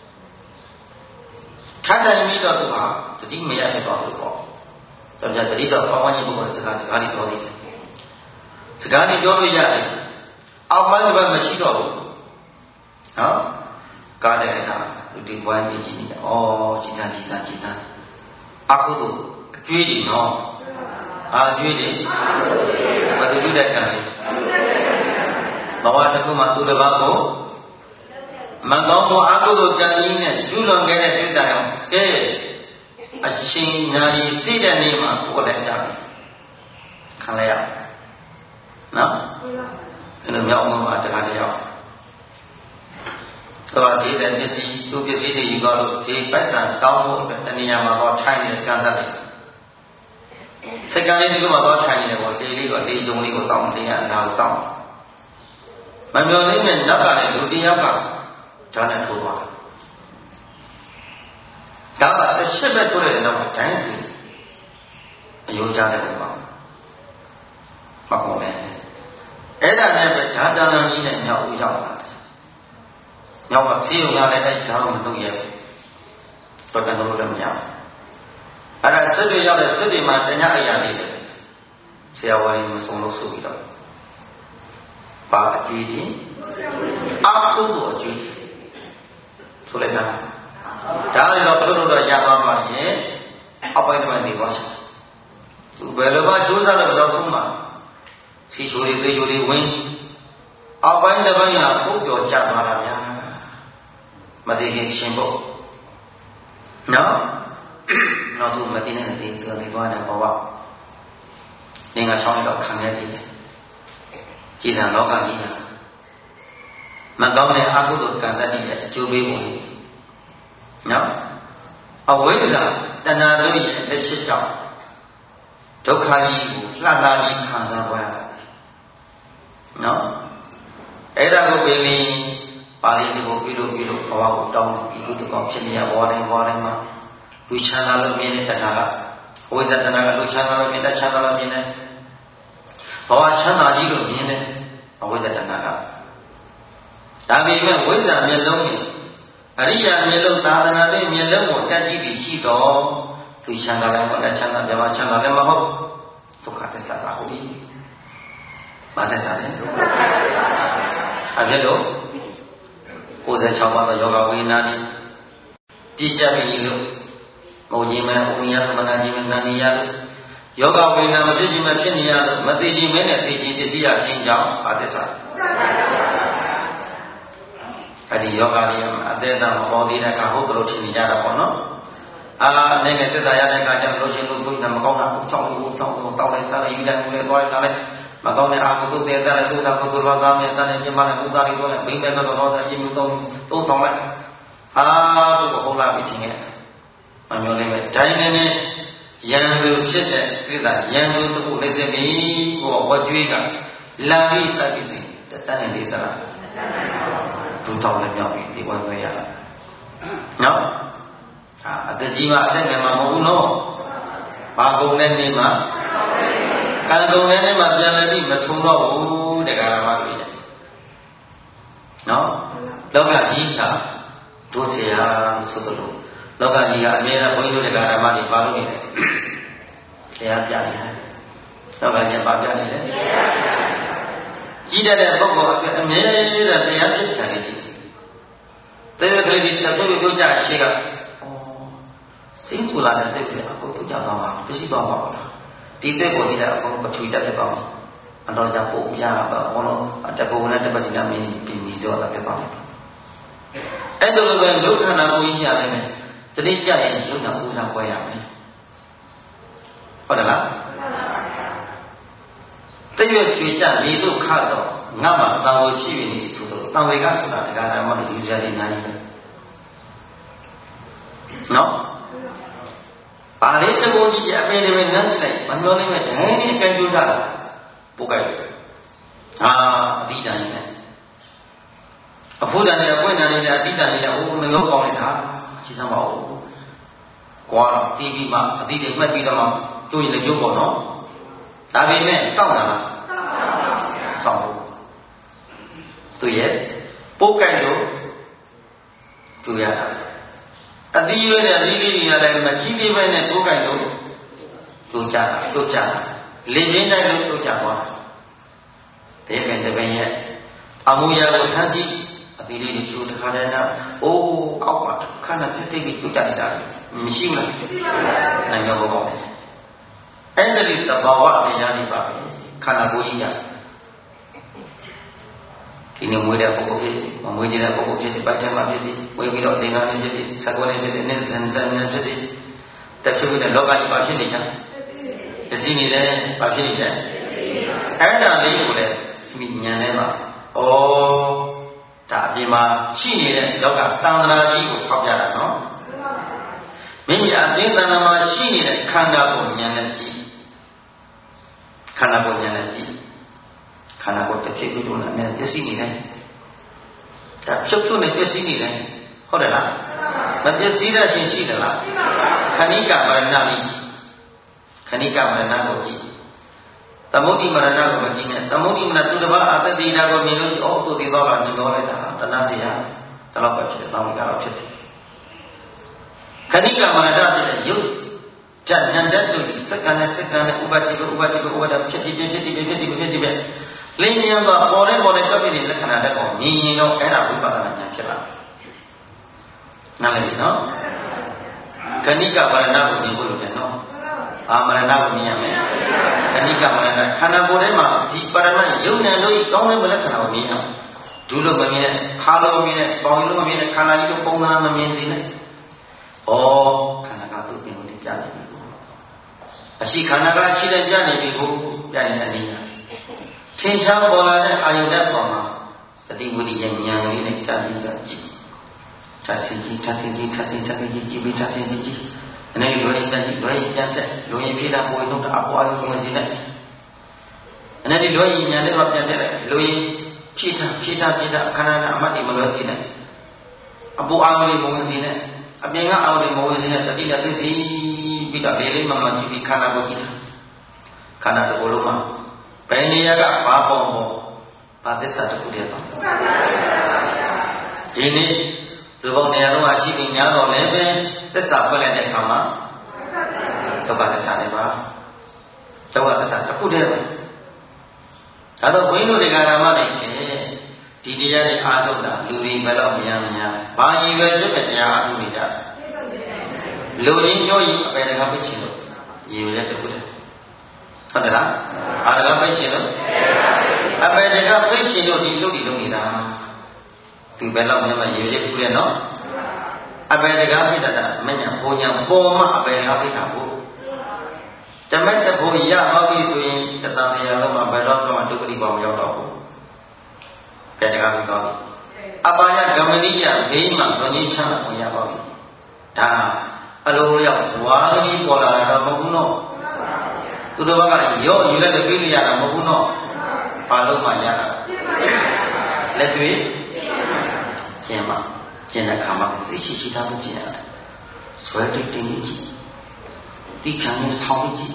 ခတ်တိုင်ပြီးတော့သူဟာတတိမရဖြစ်သွားလို့ပေါ့တော်ကြတတိတော့ပေါင်းဝန်းကျင်ပုဂ္ဂိုလ်စကားလေးပြောသေးတယ်စကားလေးပြောလို့ရတယ်အောက်ပိုင်းကမရှိတော့ဘူးနော်ကားတဲ့အခါလူတွေဝိုင်းပြီးကြည့်နေတယ်ကြည်သာအခုတို့အကျွေးကြီးနော်အာကျွေးတယ်ဘယ်သူတဲ့ကံလဲဘဝတစ်ခုမှသူတစ်ပါးကိုမကောင်းသောအကုသိုလ်ကံကြီးနဲ့ကျူးလွန်ခဲ့တဲ့တွေ့တာရောကဲအရှင်ညာကြီးစိတဲ့နေ့မှာပေါ်တဲ့ကြတယ်ခံလိုက်ရနော်အဲ့လိုမြောက်မှာတရားတရားသွားကြည့်တဲ့ပစ္စည်းသူပစ္စည်းတွေယူသွားလို့ဈေးပတ်စံတောင်းဖို့အတွက်တဏှာမှာတော့ထိုင်နေတဲ့ကံစားတယ်စက္ကန့်လေးဒီလိုမှတော့ထိုင်နေတယ်ပေါ့တေးလေးကတေးကြုံလေးကိုစောင့်တရားနာကိုစောင့်မမျော်လင့်တဲ့နောက်ကလည်းလူတရားကဓာတ်နဲ့ထိုးသွားတာဒါကတစ်ချက်ပဲထိုးတဲ့နောက်မှာဒိုင်းစီအယုံကြတယ်ပေါ့မဟုတ်ပဲအဲ့ဒါနဲ့ပဲဓာတ်တန်ကြီးနဲ့မြောက်ဦးရောက်လာတယ်မြောက်ကဆေးရုံရလည်းအဲ့ဓာတ်ကိုမလုပ်ရဘူးတော်တယ်လို့လည်းမရဘူးအဒါဆွတ်တွေရောက်တဲ့ဆွတ်တွေမှာတညအရာလေးပဲဆရာဝန်ကြီးမဆုံးလို့ဆိုပြီးတော့ပါအကျွေးတင်အာကုသိုလ်အကျွေးဆိုလိုက်တာဒါလည်းတော့ပြုတ်တော့ရသွားပါရဲ့အောက်ပိုင်းတစ်ပိုင်းနေပါချင်သူဘယ်လိုမှကြိုးစားလို့တော့ဆုံးမှာစီချိုတွေသေးချိုတွေဝင်အောက်ပိုင်းတစ်ပိုင်းကပုတ်တော်ကျသွားတာဗျာမသိခင်ရှင်ဖို့နော်သူမသိနဲ့တည်းသူနေသွားတယ်ဘဝနေငါချောင်းတော့ခံရပြီကြည်စံလောကကြီးကမကောင်းတဲ့အကုသိုလ်ကံတတ်တဲ့အကျိုးပေးပုံနော်အဝိဇ္ဇာတဏှာတို့ရဲ့လက်ရှိကြောင့်ဒုက္ခကြီးကိုလှလှကြီးခံစားသွားရတယ်နော်အဲ့ဒါကိုပြင်ပြီးပါဠိတွေကိုပြုလို့ဘဝကိုတောင်းပြီးကုသကောင်းဖြစ်နေရဘဝတိုင်းမှာလူချမ်းသာလို့မြင်တဲ့တဏှာကအဝိဇ္ဇာတဏှာကလူချမ်းသာလို့မြင်တဲ့ချမ်းသာလို့မြင်တဲ့ဘဝချမ်းသာကြီးလို့မြင်တဲ့အဝိဇ္ဇာတဏှာကဒါပေမဲ့ဝိဇ္ဇာမျက်လုံးနဲ့အရိယာမျက်လုံးသာသနာ့ရဲ့မျက်လုံးကိုတက်ကြည့်ပြီးရှိတော့လူချမ်းသာလည်းမဟုတ်ချမ်းသာပြမချမ်းသာလည်းမဟုတ်ဒုက္ခသစ္စာဟုတ်ပြီ။ဘာသစ္စာလဲဒုက္ခသစ္စာအဖြစ်လို့96ပါးသောယောဂဝိညာဉ်ပြည့်ကြပြီလို့မဟုတ်ခြင်းမဲ့ဥနိယသမဏခြင်းမဲ့နာနိယလို့ယောဂဝိညာဉ်မပြည့်ခြင်းမဲ့ဖြစ်နေရလို့မသိခြင်းမဲ့နဲ့သိခြင်းပစ္စည်းရခြင်းကြောင့်ဘာသစ္စာအဲ့ဒီယောဂတွေအသေးသားမပေါ်သေးတဲ့အခါဟုတ်တယ်လို့ထင်နေကြတာပေါ့နော်အနေနဲ့သက်သာရတဲ့အခါကျတော့လို့ရှိရင်ကိုယ်ကမကောင်းတာကိုချောင်းလို့တောက်လိုက်စားလိုက်ယူလိုက်မှုလေးသွားလိုက်မကောင်းတဲ့အာဟုတုတေတဲ့ကုသကုသဘာသာမြတ်တဲ့ပြမတဲ့ကုသတွေတော့လည်းဘိမ့်တဲ့တော့အရင်မျိုးသုံးဆောင်လိုက်သူကဟုတ်လားပြီချင်းရဲ့မမျိုးလေးပဲဒိုင်းနေရန်သူဖြစ်တဲ့ကိစ္စရန်သူတို့လက်စမီကိုဝကျွေးကလာပြီးစပြီးစီတန်းနေသေးသလားဒုထောက်လည်းမြောက်ပြီးဒီဝဲဝဲရတာနော်အတကြီးမှအသက်ငယ်မှမဟုတ်ဘူးနော်ဘာကုန်တဲ့နေ့မှကံကုန်တဲ့နေ့မှပြန်လည်းပြီးမဆုံးတော့ဘူးတရားဓမ္မတွေနော်လောကကြီးကဒုစရာဆိုသလိုလောကကြီးကအမြဲတမ်းဘုန်းကြီးတို့တရားဓမ္မတွေပါလို့နေတယ်တရားပြနေတယ်လောကကြီးပါပြနေတယ်ကြီးတဲ့ပုဂ္ဂိုလ်အတွက်အမြဲတမ်းတရားပြချင်တယ်တရားကလေးတွေတစ်ခုခုကြရှိကစိတ်ဆူလာတဲ့စိတ်ကအကုန်တုကြသွားမှာပြည့်သွားပါဘူးလားဒီတဲ့ကိုဒီတဲ့အကုန်ပထဝီတက်ဖြစ်သွားမှာအတော်ကြပို့ပြရပါဘောလို့တပုံနဲ့တပတ်ဒီနာမင်းပြီးပြီးစောတာဖြစ်သွားတယ်အဲ့ဒါလိုပဲဒုက္ခနာကိုကြီးရတယ်နဲ့တတိကြရင်ရုပ်နာပူဇော်ပွဲရမယ်ဟုတ်တယ်လားတရွတ်ကျွေကြမြေတို့ခတော့ငါ့မှာတန်ဝေဖြစ်နေဆိုတော့တန်ဝေကဆိုတာတရားဓမ္မတွေယူကြတယ်ညာကြီးပဲနော်ပါဠိတကုကြီးအပေတွေနန်းလိုက်မမျောနေမဲ့ဒိုင်းနဲ့ကြိုက်ကြတာပုတ်ကြိုက်အတိတန်နဲ့အဖို့တန်နဲ့အပွင့်တန်နဲ့အတိတန်နဲ့ဟိုမရောပေါင်းနေတာကြည့်စမ်းပါဦးကွာတော့တီးပြီးမှအတိတွေမှတ်ပြီးတော့မှကျိုးရင်လည်းကျိုးပေါ့နော်ဒါပေမဲ့တောက်လာလားတောက်ပါဘူးသူရဲ့ပုတ်ကြိုက်လို့သူရတာအတိရွေးတဲ့အသီးလေးတွေကလည်းမကြီးသေးပဲနဲ့တိုးကြိုက်လို့တိုးကြတာလင်ပြင်းတိုက်လို့တိုးကြသွားတယ်ဒီပင်တပင်ရဲ့အမှုရာကိုထမ်းကြည့်အသီးလေးတွေချိုးတခါတည်းနဲ့အောက်ပါခဏပြည့်သိပြီးတိုးကြနေတာမရှိဘူးလားမရှိပါဘူးနိုင်တော့ဘောအဲ့ဒီတဘာဝတရားတွေပါပဲခန္ဓာကိုယ်ကြီးကဒီနေ့မွေးတဲ့ပုဂ္ဂိုလ်ဖြစ်မမွေးတဲ့ပုဂ္ဂိုလ်ဖြစ်ပတ်ချက်မှာဖြစ်ပြီးဝေပြီးတော့သင်္ကန်းနဲ့ဖြစ်ပြီးစကောနဲ့ဖြစ်ပြီးနဲ့ဇန်နဲ့ဖြစ်ပြီးတက်ဖြစ်ပြီးတဲ့လောကကြီးပါဖြစ်နေကြပစ္စည်းနေတယ်ပါဖြစ်နေတယ်အဲ့ဒါလေးကိုလည်းမိညာထဲမှာဒါအပြင်မှာရှိနေတဲ့လောကတန်ត្រာကြီးကိုထောက်ပြတာနော်မိမိအသိတဏ္ဍာမှာရှိနေတဲ့ခန္ဓာကိုဉာဏ်နဲ့ကြည့်ခန္ဓာကိုဉာဏ်နဲ့ကြည့်ခန္ဓာကိုယ်တစ်ဖြစ်ပြီးတော့လည်းအမြဲပစ္စည်းနေတယ်ဒါဖြုတ်ဖြုတ်နဲ့ပစ္စည်းနေတယ်ဟုတ်တယ်လားမပစ္စည်းတဲ့ရှင်ရှိတယ်လားခဏိကမရဏလေးခဏိကမရဏကိုကြည့်သမုဒိမရဏကိုမကြည့်နဲ့သမုဒိမရသူတစ်ပါးအတ္တိတာကိုမြင်လို့သူသိတော့ကနေတော့လိုက်တာတဏှာတရားဒါတော့ပဲဖြစ်တယ်နောက်ကတော့ဖြစ်တယ်ခဏိကမရဏဖြစ်တဲ့ယုတ်ဓဉာဏ်တက်လို့စက္ကန့်နဲ့ဥပတိပဲဖြစ်တည်လင်းမြန်းသွားပေါ်တဲ့ကြောက်ပြည့်တဲ့လက္ခဏာတက်ကိုမြင်ရင်တော့အဲ့ဒါဝိပဿနာဉာဏ်ဖြစ်လာနားလည်ပြီနော်ခဏိကပါရဏကိုမြင်ဖို့လိုတယ်နော်အာမရဏကိုမြင်ရမယ်ခဏိကမရဏခန္ဓာကိုယ်ထဲမှာဒီပါရဏယုံဉာဏ်တို့ကောင်းတဲ့လက္ခဏာကိုမြင်ရဒုလို့မမြင်နဲ့ခါလို့မမြင်နဲ့ပေါင်လို့မမြင်နဲ့ခန္ဓာကြီးတို့ပုံသဏ္ဍာန်မမြင်သေးနဲ့ဩခန္ဓာကသူ့ပြင်ကိုပြနေပြီအရှိခန္ဓာကရှိတဲ့ပြနေပြီကိုပြနေတဲ့အနေနဲ့ထင်ရှားပေါ်လာတဲ့အာယုန်တဲ့ပေါ်မှာတတိဝိရိယဉာဏ်လေးနဲ့ကြာပြီးတော့ကြည့်ထပ်စီကြည့်ပြီးထပ်စီကြည့်အနေလွယ်တဲ့လွယ်ပြန်တဲ့လွယ်ဖြစ်တာပေါ်ရင်တော့အပေါ်အရုံးဝင်စီနဲ့အနေဒီလွယ်ဉာဏ်လေးပါပြန်တဲ့လွယ်ဖြည့်တာခန္ဓာနဲ့အမှတ်တွေမလွယ်စီနဲ့အပေါ်အရုံးတွေမဝင်စီနဲ့အပြင်ကအောက်တွေမဝင်စီနဲ့တတိနဲ့သိစီပြီးတော့လေးမှကြည့်ပြီးခန္ဓာကိုကြည့်ခန္ဓာတစ်ခုလုံးမှာဘယ်နေရာကဘာပေါ်ဘာသစ္စာတစ်ခုတည်းပါဒီနေ့လူပေါင်းနေရာလုံးရှိပြီးများတော့လည်းပဲသစ္စာဖွင့်လိုက်တဲ့အခါမှာဒုက္ခသစ္စာတွေပါဒုက္ခသစ္စာတစ်ခုတည်းပါဒါတော့ဘုန်းကြီးတို့တွေကဓမ္မတွေဒီတရားတွေအားထုတ်တာလူတွေဘယ်တော့များဘာရည်ရွယ်ချက်ပဲတရားအားထုတ်နေကြလူရင်းညို့ရင်အပေတကပိတ်ချင်လို့ရည်ရွယ်ချက်တစ်ခုတည်းဟုတ်တယ်လားအာတကပိတ်ချင်လို့အပေတကပိတ်ချင်လို့ဒီလုပ်နေတာဒီဘယ်တော့မှရည်ရွယ်ချက်တစ်ခုတည်းနော်အပေတကားဖြစ်တာမညာဘုံညာပေါ်မှာအပေတကားဖြစ်တာကိုဓမ္မတဘုံရသွားပြီဆိုရင်တတန်တရားလုံးမှာဘယ်တော့မှဒုက္ခတိပေါင်းမရောက်တော့ဘူးပေတကားပြီးတော့အပါယဓမ္မရိယဘေးမှာလွန်ကြီးချမ်းသာကိုရပါပြီဒါအလိုရောက်ဝါးကြီးပေါ်လာတော့မဟုတ်ဘူးနော်သူတို့ဘက်ကရော့ယူလိုက်လို့ပြေးလို့ရတာမဟုတ်ဘူးနော်ဘာလို့မှရတာလက်တွေ့ကျင်းပါကျင်တဲ့ခါမှာသိရှိတာမကျင်ရတယ်ဆွဲတိတ်တင်းကြည့်ဒီခံရဆောင်းကြည့်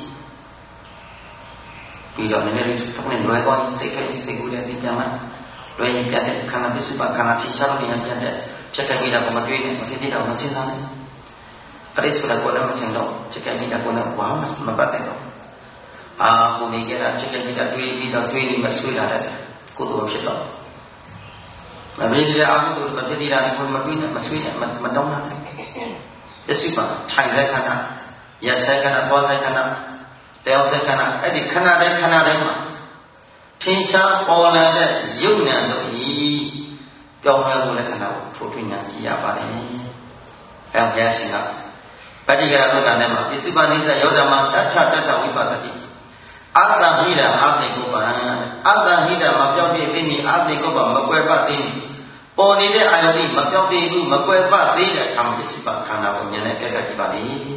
ပြီးတော့နည်းနည်းလေးတော့လွယ်သွားစိတ်ကလေးစိတ်ကူးတဲ့ဒီပြန်မှလွယ်ရင်ပြတဲ့ခန္ဓာပစ္စည်းပါခန္ဓာထိချလို့ပြန်ပြတဲ့ဖြတ်ခဲ့ပြီးတော့မတွေးနဲ့မဖြစ်သေးတော့မစဉ်းစားနဲ့အဲ့ဒီဆိုတာကိုလည်းမစဉ်းတော့ဖြတ်ခဲ့ပြီးတော့ကိုလည်းဘာမှမပတ်တဲ့တော့အာကိုနေကြတာဖြတ်ခဲ့ပြီးတော့တွေးပြီးတော့တွေးနေမှဆွေးလာတဲ့ကိုယ်တော်ဖြစ်တော့မမေ့တဲ့အာဟုတို့မဖြစ်သေးတာကိုမတွေးနဲ့မဆွေးနဲ့မတောင်းတာပစ္စည်းပါထိုင်တဲ့ခန္ဓာရက်ဆိုင်ခန္ဓာပေါ်ဆိုင်ခန္ဓာတရားဆိုင်ခန္ဓာအဲ့ဒီခန္ဓာတိုင်းမှာထင်ရှားပေါ်လာတဲ့ယုတ်ဉာဏ်တို့ဤပြောင်းလဲမှုလက္ခဏာကိုထိုးထွင်းဉာဏ်ကြည့်ရပါတယ်အဲဘုရားရှင်ကပဋိက္ခရသုတ္တနဲ့မှာပစ္စည်းပါနိစ္စယောဓမ္မတထဝိပဿတိအာတဟိတအာသိကုပ္ပံအာတဟိတမပြောင်းပြသိမီအာသိကုပ္ပံမကွယ်ပတ်သိမီပေါ်နေတဲ့အာယုတိမပြောင်းသေးဘူးမကွယ်ပတ်သေးတဲ့အခါပစ္စည်းပါခန္ဓာကိုဉာဏ်နဲ့ကြည့်ပါလိမ့်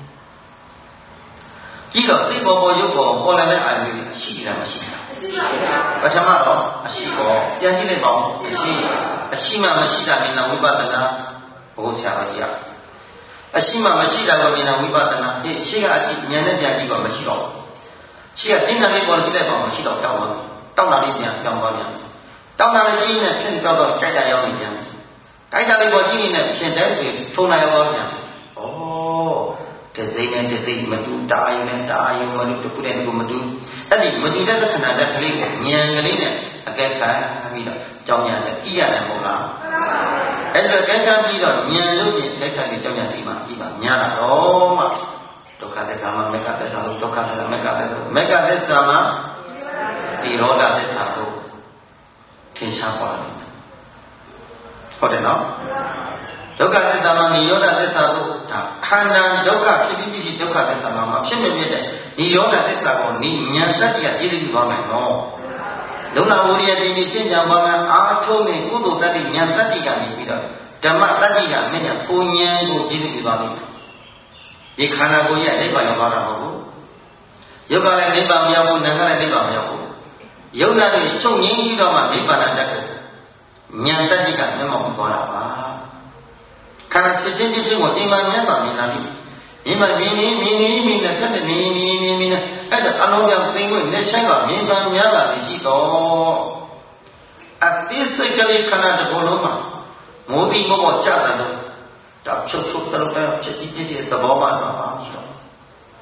ကြည့်တော့စိတ်ပေါ်ရုပ်ပေါ်လာတဲ့အာယုတွေရှိတာမရှိတာပထမတော့အရှိပေါ်ပြန်ကြည့်လိုက်ပါဦးအရှိမှမရှိတာမြင်တာဝိပဿနာဘုရားဆရာတော်ကြီးကအရှိမှမရှိတာကိုမြင်တာဝိပဿနာဒီရှိကအရှိဉာဏ်နဲ့ပြန်ကြည့်ပါမရှိတော့ရှိကသိနာလေးပေါ်ကြည့်လိုက်ပါမရှိတော့ပြောင်းသွားတောက်တာလေးပြန်ပြောင်းသွားပြန်တောက်တာလေးကြီးနဲ့ဖြစ်ပြောက်တော့ကြိုက်တာရောက်နေပြန်ကြိုက်တာလေးပေါ်ကြီးနေဖြစ်တဲ့ဆိုထုံလာရောက်သွားပြန်တစိမ့်နဲ့တစိမ့်မတူတာအာယုနဲ့တာအာယုမတူတစ်ခုတည်းတစ်ခုမတူအဲ့ဒီမတူတဲ့လက္ခဏာတဲ့ကလေးကိုဉာဏ်ကလေးနဲ့အကဲခတ်ပြီးတော့ကြောင်းညာတဲ့ကြည့်ရတယ်မဟုတ်လားအဲ့ဒါကဲခတ်ပြီးတော့ဉာဏ်လို့ပြင်လက်ခံပြီးကြောင်းညာစီမှာကြည့်ပါများတာတော့မှဒုက္ခသစ္စာမှာမေဃသစ္စာလို့ဒုက္ခသစ္စာမေဃသစ္စာမေဃသစ္စာမှာဒီရောဓသစ္စာတို့ထင်ရှားပေါ်လာတယ်ဟုတ်တယ်နော်ဒုက္ခသစ္စာမှာနိရောဓသစ္စာတို့ဒါခန္ဓာဒုက္ခဖြစ်ပြီးဖြစ်ဒုက္ခသစ္စာမှာဖြစ်မြတဲ့နိရောဓသစ္စာကိုနိဉာဏ်တတ္တိကပြည့်စုံသွားမယ်နော်လုံလဝရိယတိကျင့်ကြံပါမယ်အာထုံးနေကုသိုလ်တတ္တိဉာဏ်တတ္တိကနေပြီးတော့ဓမ္မတတ္တိကမင်းညာပုံဉာဏ်ကိုပြည့်စုံသွားပြီဒီခန္ဓာကိုယ်ရဲ့နိဗ္ဗာန်ရောက်သွားတာမဟုတ်ဘူးယုတ်ကလည်းနိဗ္ဗာန်မရောက်ဘူးနာကလည်းနိဗ္ဗာန်မရောက်ဘူးယုတ်နာတွေချုပ်ငြိမ်းပြီးတော့မှနိဗ္ဗာန်တက်ကိုဉာဏ်တတ္တိကမျက်မှောက်သွားတာပါခန္ဓာဖြစ်ခြင်းကိုအိမ်မှာမြတ်စွာမြင်လာပြီမြင်မှမြင်နဲ့ဖက်တဲ့မြင်နဲ့အဲ့ဒါအလုံးပြောင်းသိငွေနဲ့ဆိုင်ကမြင်ပန်းများလာပြီရှိတော့အတိစိတ်ကလေးခန္ဓာတစ်ခုလုံးမှာမိုးပြီးမောကြတာလို့ဒါချုပ်တော့ဖြစ်ပြီးပြည့်တဲ့သဘောမှတော့ပါရှိတော့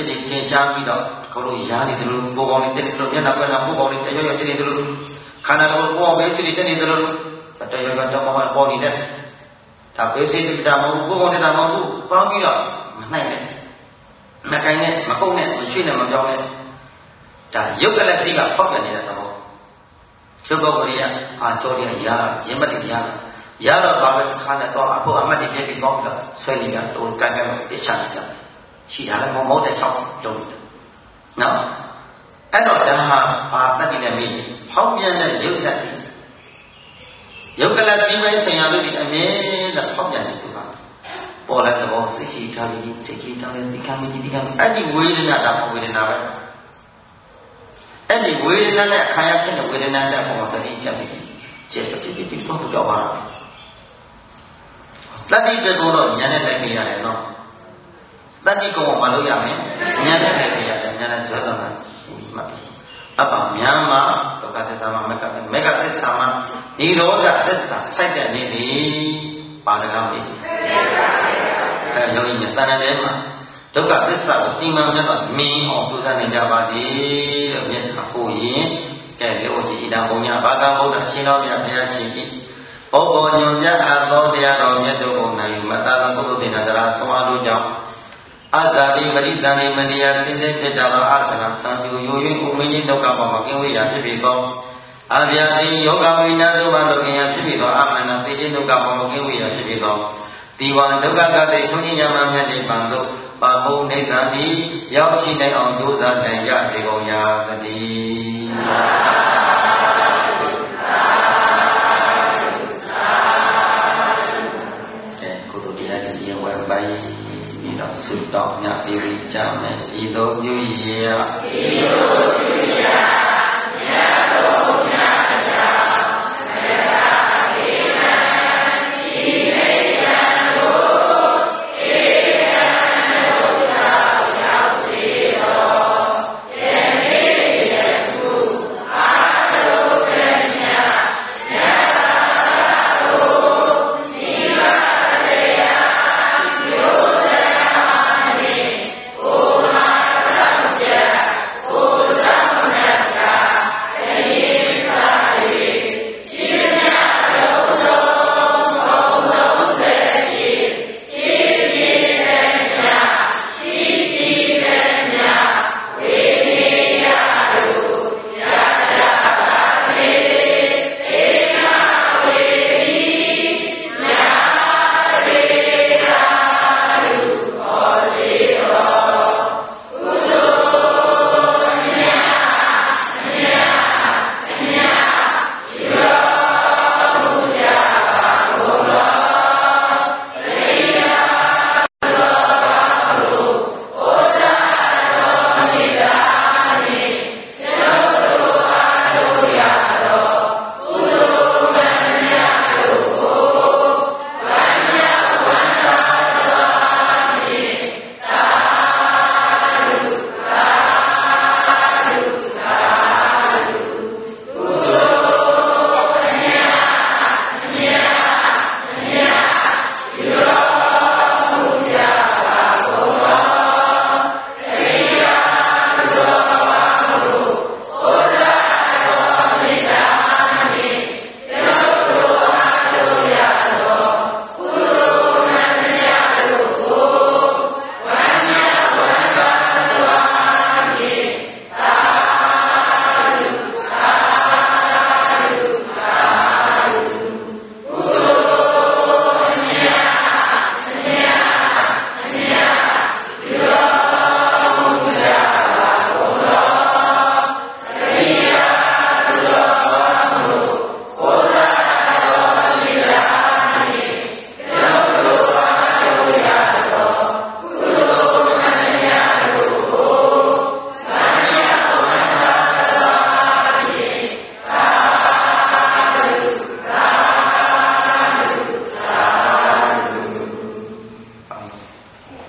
ဖြစ်တင်ချပြီးတော့ကိုလိုရားနေတယ်လို့ပိုးကောင်းနေတယ်လို့မျက်နှာကပိုးကောင်းနေတယ်ရောတက်နေတယ်လို့ခန္ဓာကိုယ်ပေါ်ဘေးစီတက်နေတယ်လို့တရောတော့ပေါ်နေတယ်ဒါဘေးစီတာမဟုတ်ပိုးကောင်းနေတာမဟုတ်ဘူးပေါင်းပြီးတော့မနိုင်နဲ့မကိုင်းနဲ့မကုန်းနဲ့မရွှေ့နဲ့မပြောင်းနဲ့ဒါရုပ်ကလေးစိတ်ကဖောက်ပြန်နေတဲ့သဘောရုပ်ပုဂ္ဂိုလ်ရဲ့အာကြောတွေရာရင်မတ်တွေရတော့ဘာပဲခါနဲ့တော့အခုအမတ်တွေပြည့်ပြီးပေါင်းပြီးတော့ဆွဲနေတာတော့ကန်းကန်းတော့ပြချနေတာရှိတာလည်းမဟုတ်တဲ့6လုံးနော်အဲ့တော့ဒါဟာဘာတတ်တယ်လဲမေးဖောက်ပြန်တဲ့ရုပ်တတ်တယ်ရုပ်ကလေးစိတ်ပဲဆင်ရလို့ဒီအမြဲတမ်းဖောက်ပြန်နေသူကပေါ်လာတဲ့ဘောစိတ်ရှိထားပြီးစိတ်ကြီးထားတဲ့ဒီကံမကြီးဒီကံအဲ့ဒီဝေဒနာဒါဝေဒနာပဲအဲ့ဒီဝေဒနာနဲ့ခံရဖြစ်တဲ့ဝေဒနာတဲ့ပုံမှာတတိယဖြစ်ကျက်ဖြစ်တော့ကြောက်ပါလားတတိတကောတော့ဉာဏ်နဲ့လိုက်ပြရတယ်နော်တတိကောမလုပ်ရမယ်ဉာဏ်နဲ့လိုက်ပြရတယ်ဉာဏ်နဲ့ဇောတနာမှတ်ပြီအပ္ပမြန်မာဒုက္ခသစ္စာမှာမေဃသစ္စာမှာនិရောဓသစ္စာစိုက်တဲ့နေပြီပါဒကမေးအဲယောဂီများတဏ္ဍာထဲမှာဒုက္ခသစ္စာကိုကြည်မှန်မြတ်တော့မင်းအောင်ပူဇော်နေကြပါစေလို့မြတ်တာပို့ရင်ကဲလို့ကြည်ဣဒံဘုံညာဘာသာဗုဒ္ဓရှင်တော်မြတ်ဘုရားရှင်ဤဘောဘောညွန်ပြအပ်သောတရားတော်မြတ်တို့ကိုနိုင်ယူမတ္တသောကုသိုလ်စေနာတရားဆွမ်းလို့ကြောင့်အဇာတိပရိသန္တိမနိယစင်စစ်ဖြစ်ကြသောအာသနာသံယူယူ၍ဥမင်းကြီးဒုက္ခပေါ်မှာကင်းဝေးရာဖြစ်ပြီးသောအဗျာတိယောဂဝိနာသုဘတို့ကင်းရာဖြစ်ပြီးသောအမနတိခြင်းဒုက္ခပေါ်မှာကင်းဝေးရာဖြစ်ပြီးသောဒီဝံဒုက္ခကတိသုံးကြီးယမမြတ်တိပံတို့ပါဘုံနေသတိရောက်ရှိနိုင်အောင်ကြိုးစားနိုင်ကြစေကုန်ရာတည်းสุดต่อญาติวิจารณ์อีโตยุยยะอีโตยุยยะญาโตญาจาเมตตาอินันอิเนยันโตเอยันโตสายาสีโตเยเมยะตุอาโตเกญะญาโตนิราเรยะโย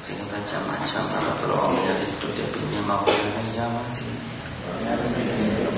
ချမ်းသာတော်အောင်ရတဲ့တုတ်တဲ့ပြင်းမှာဝင်နိုင်ကြပါစေ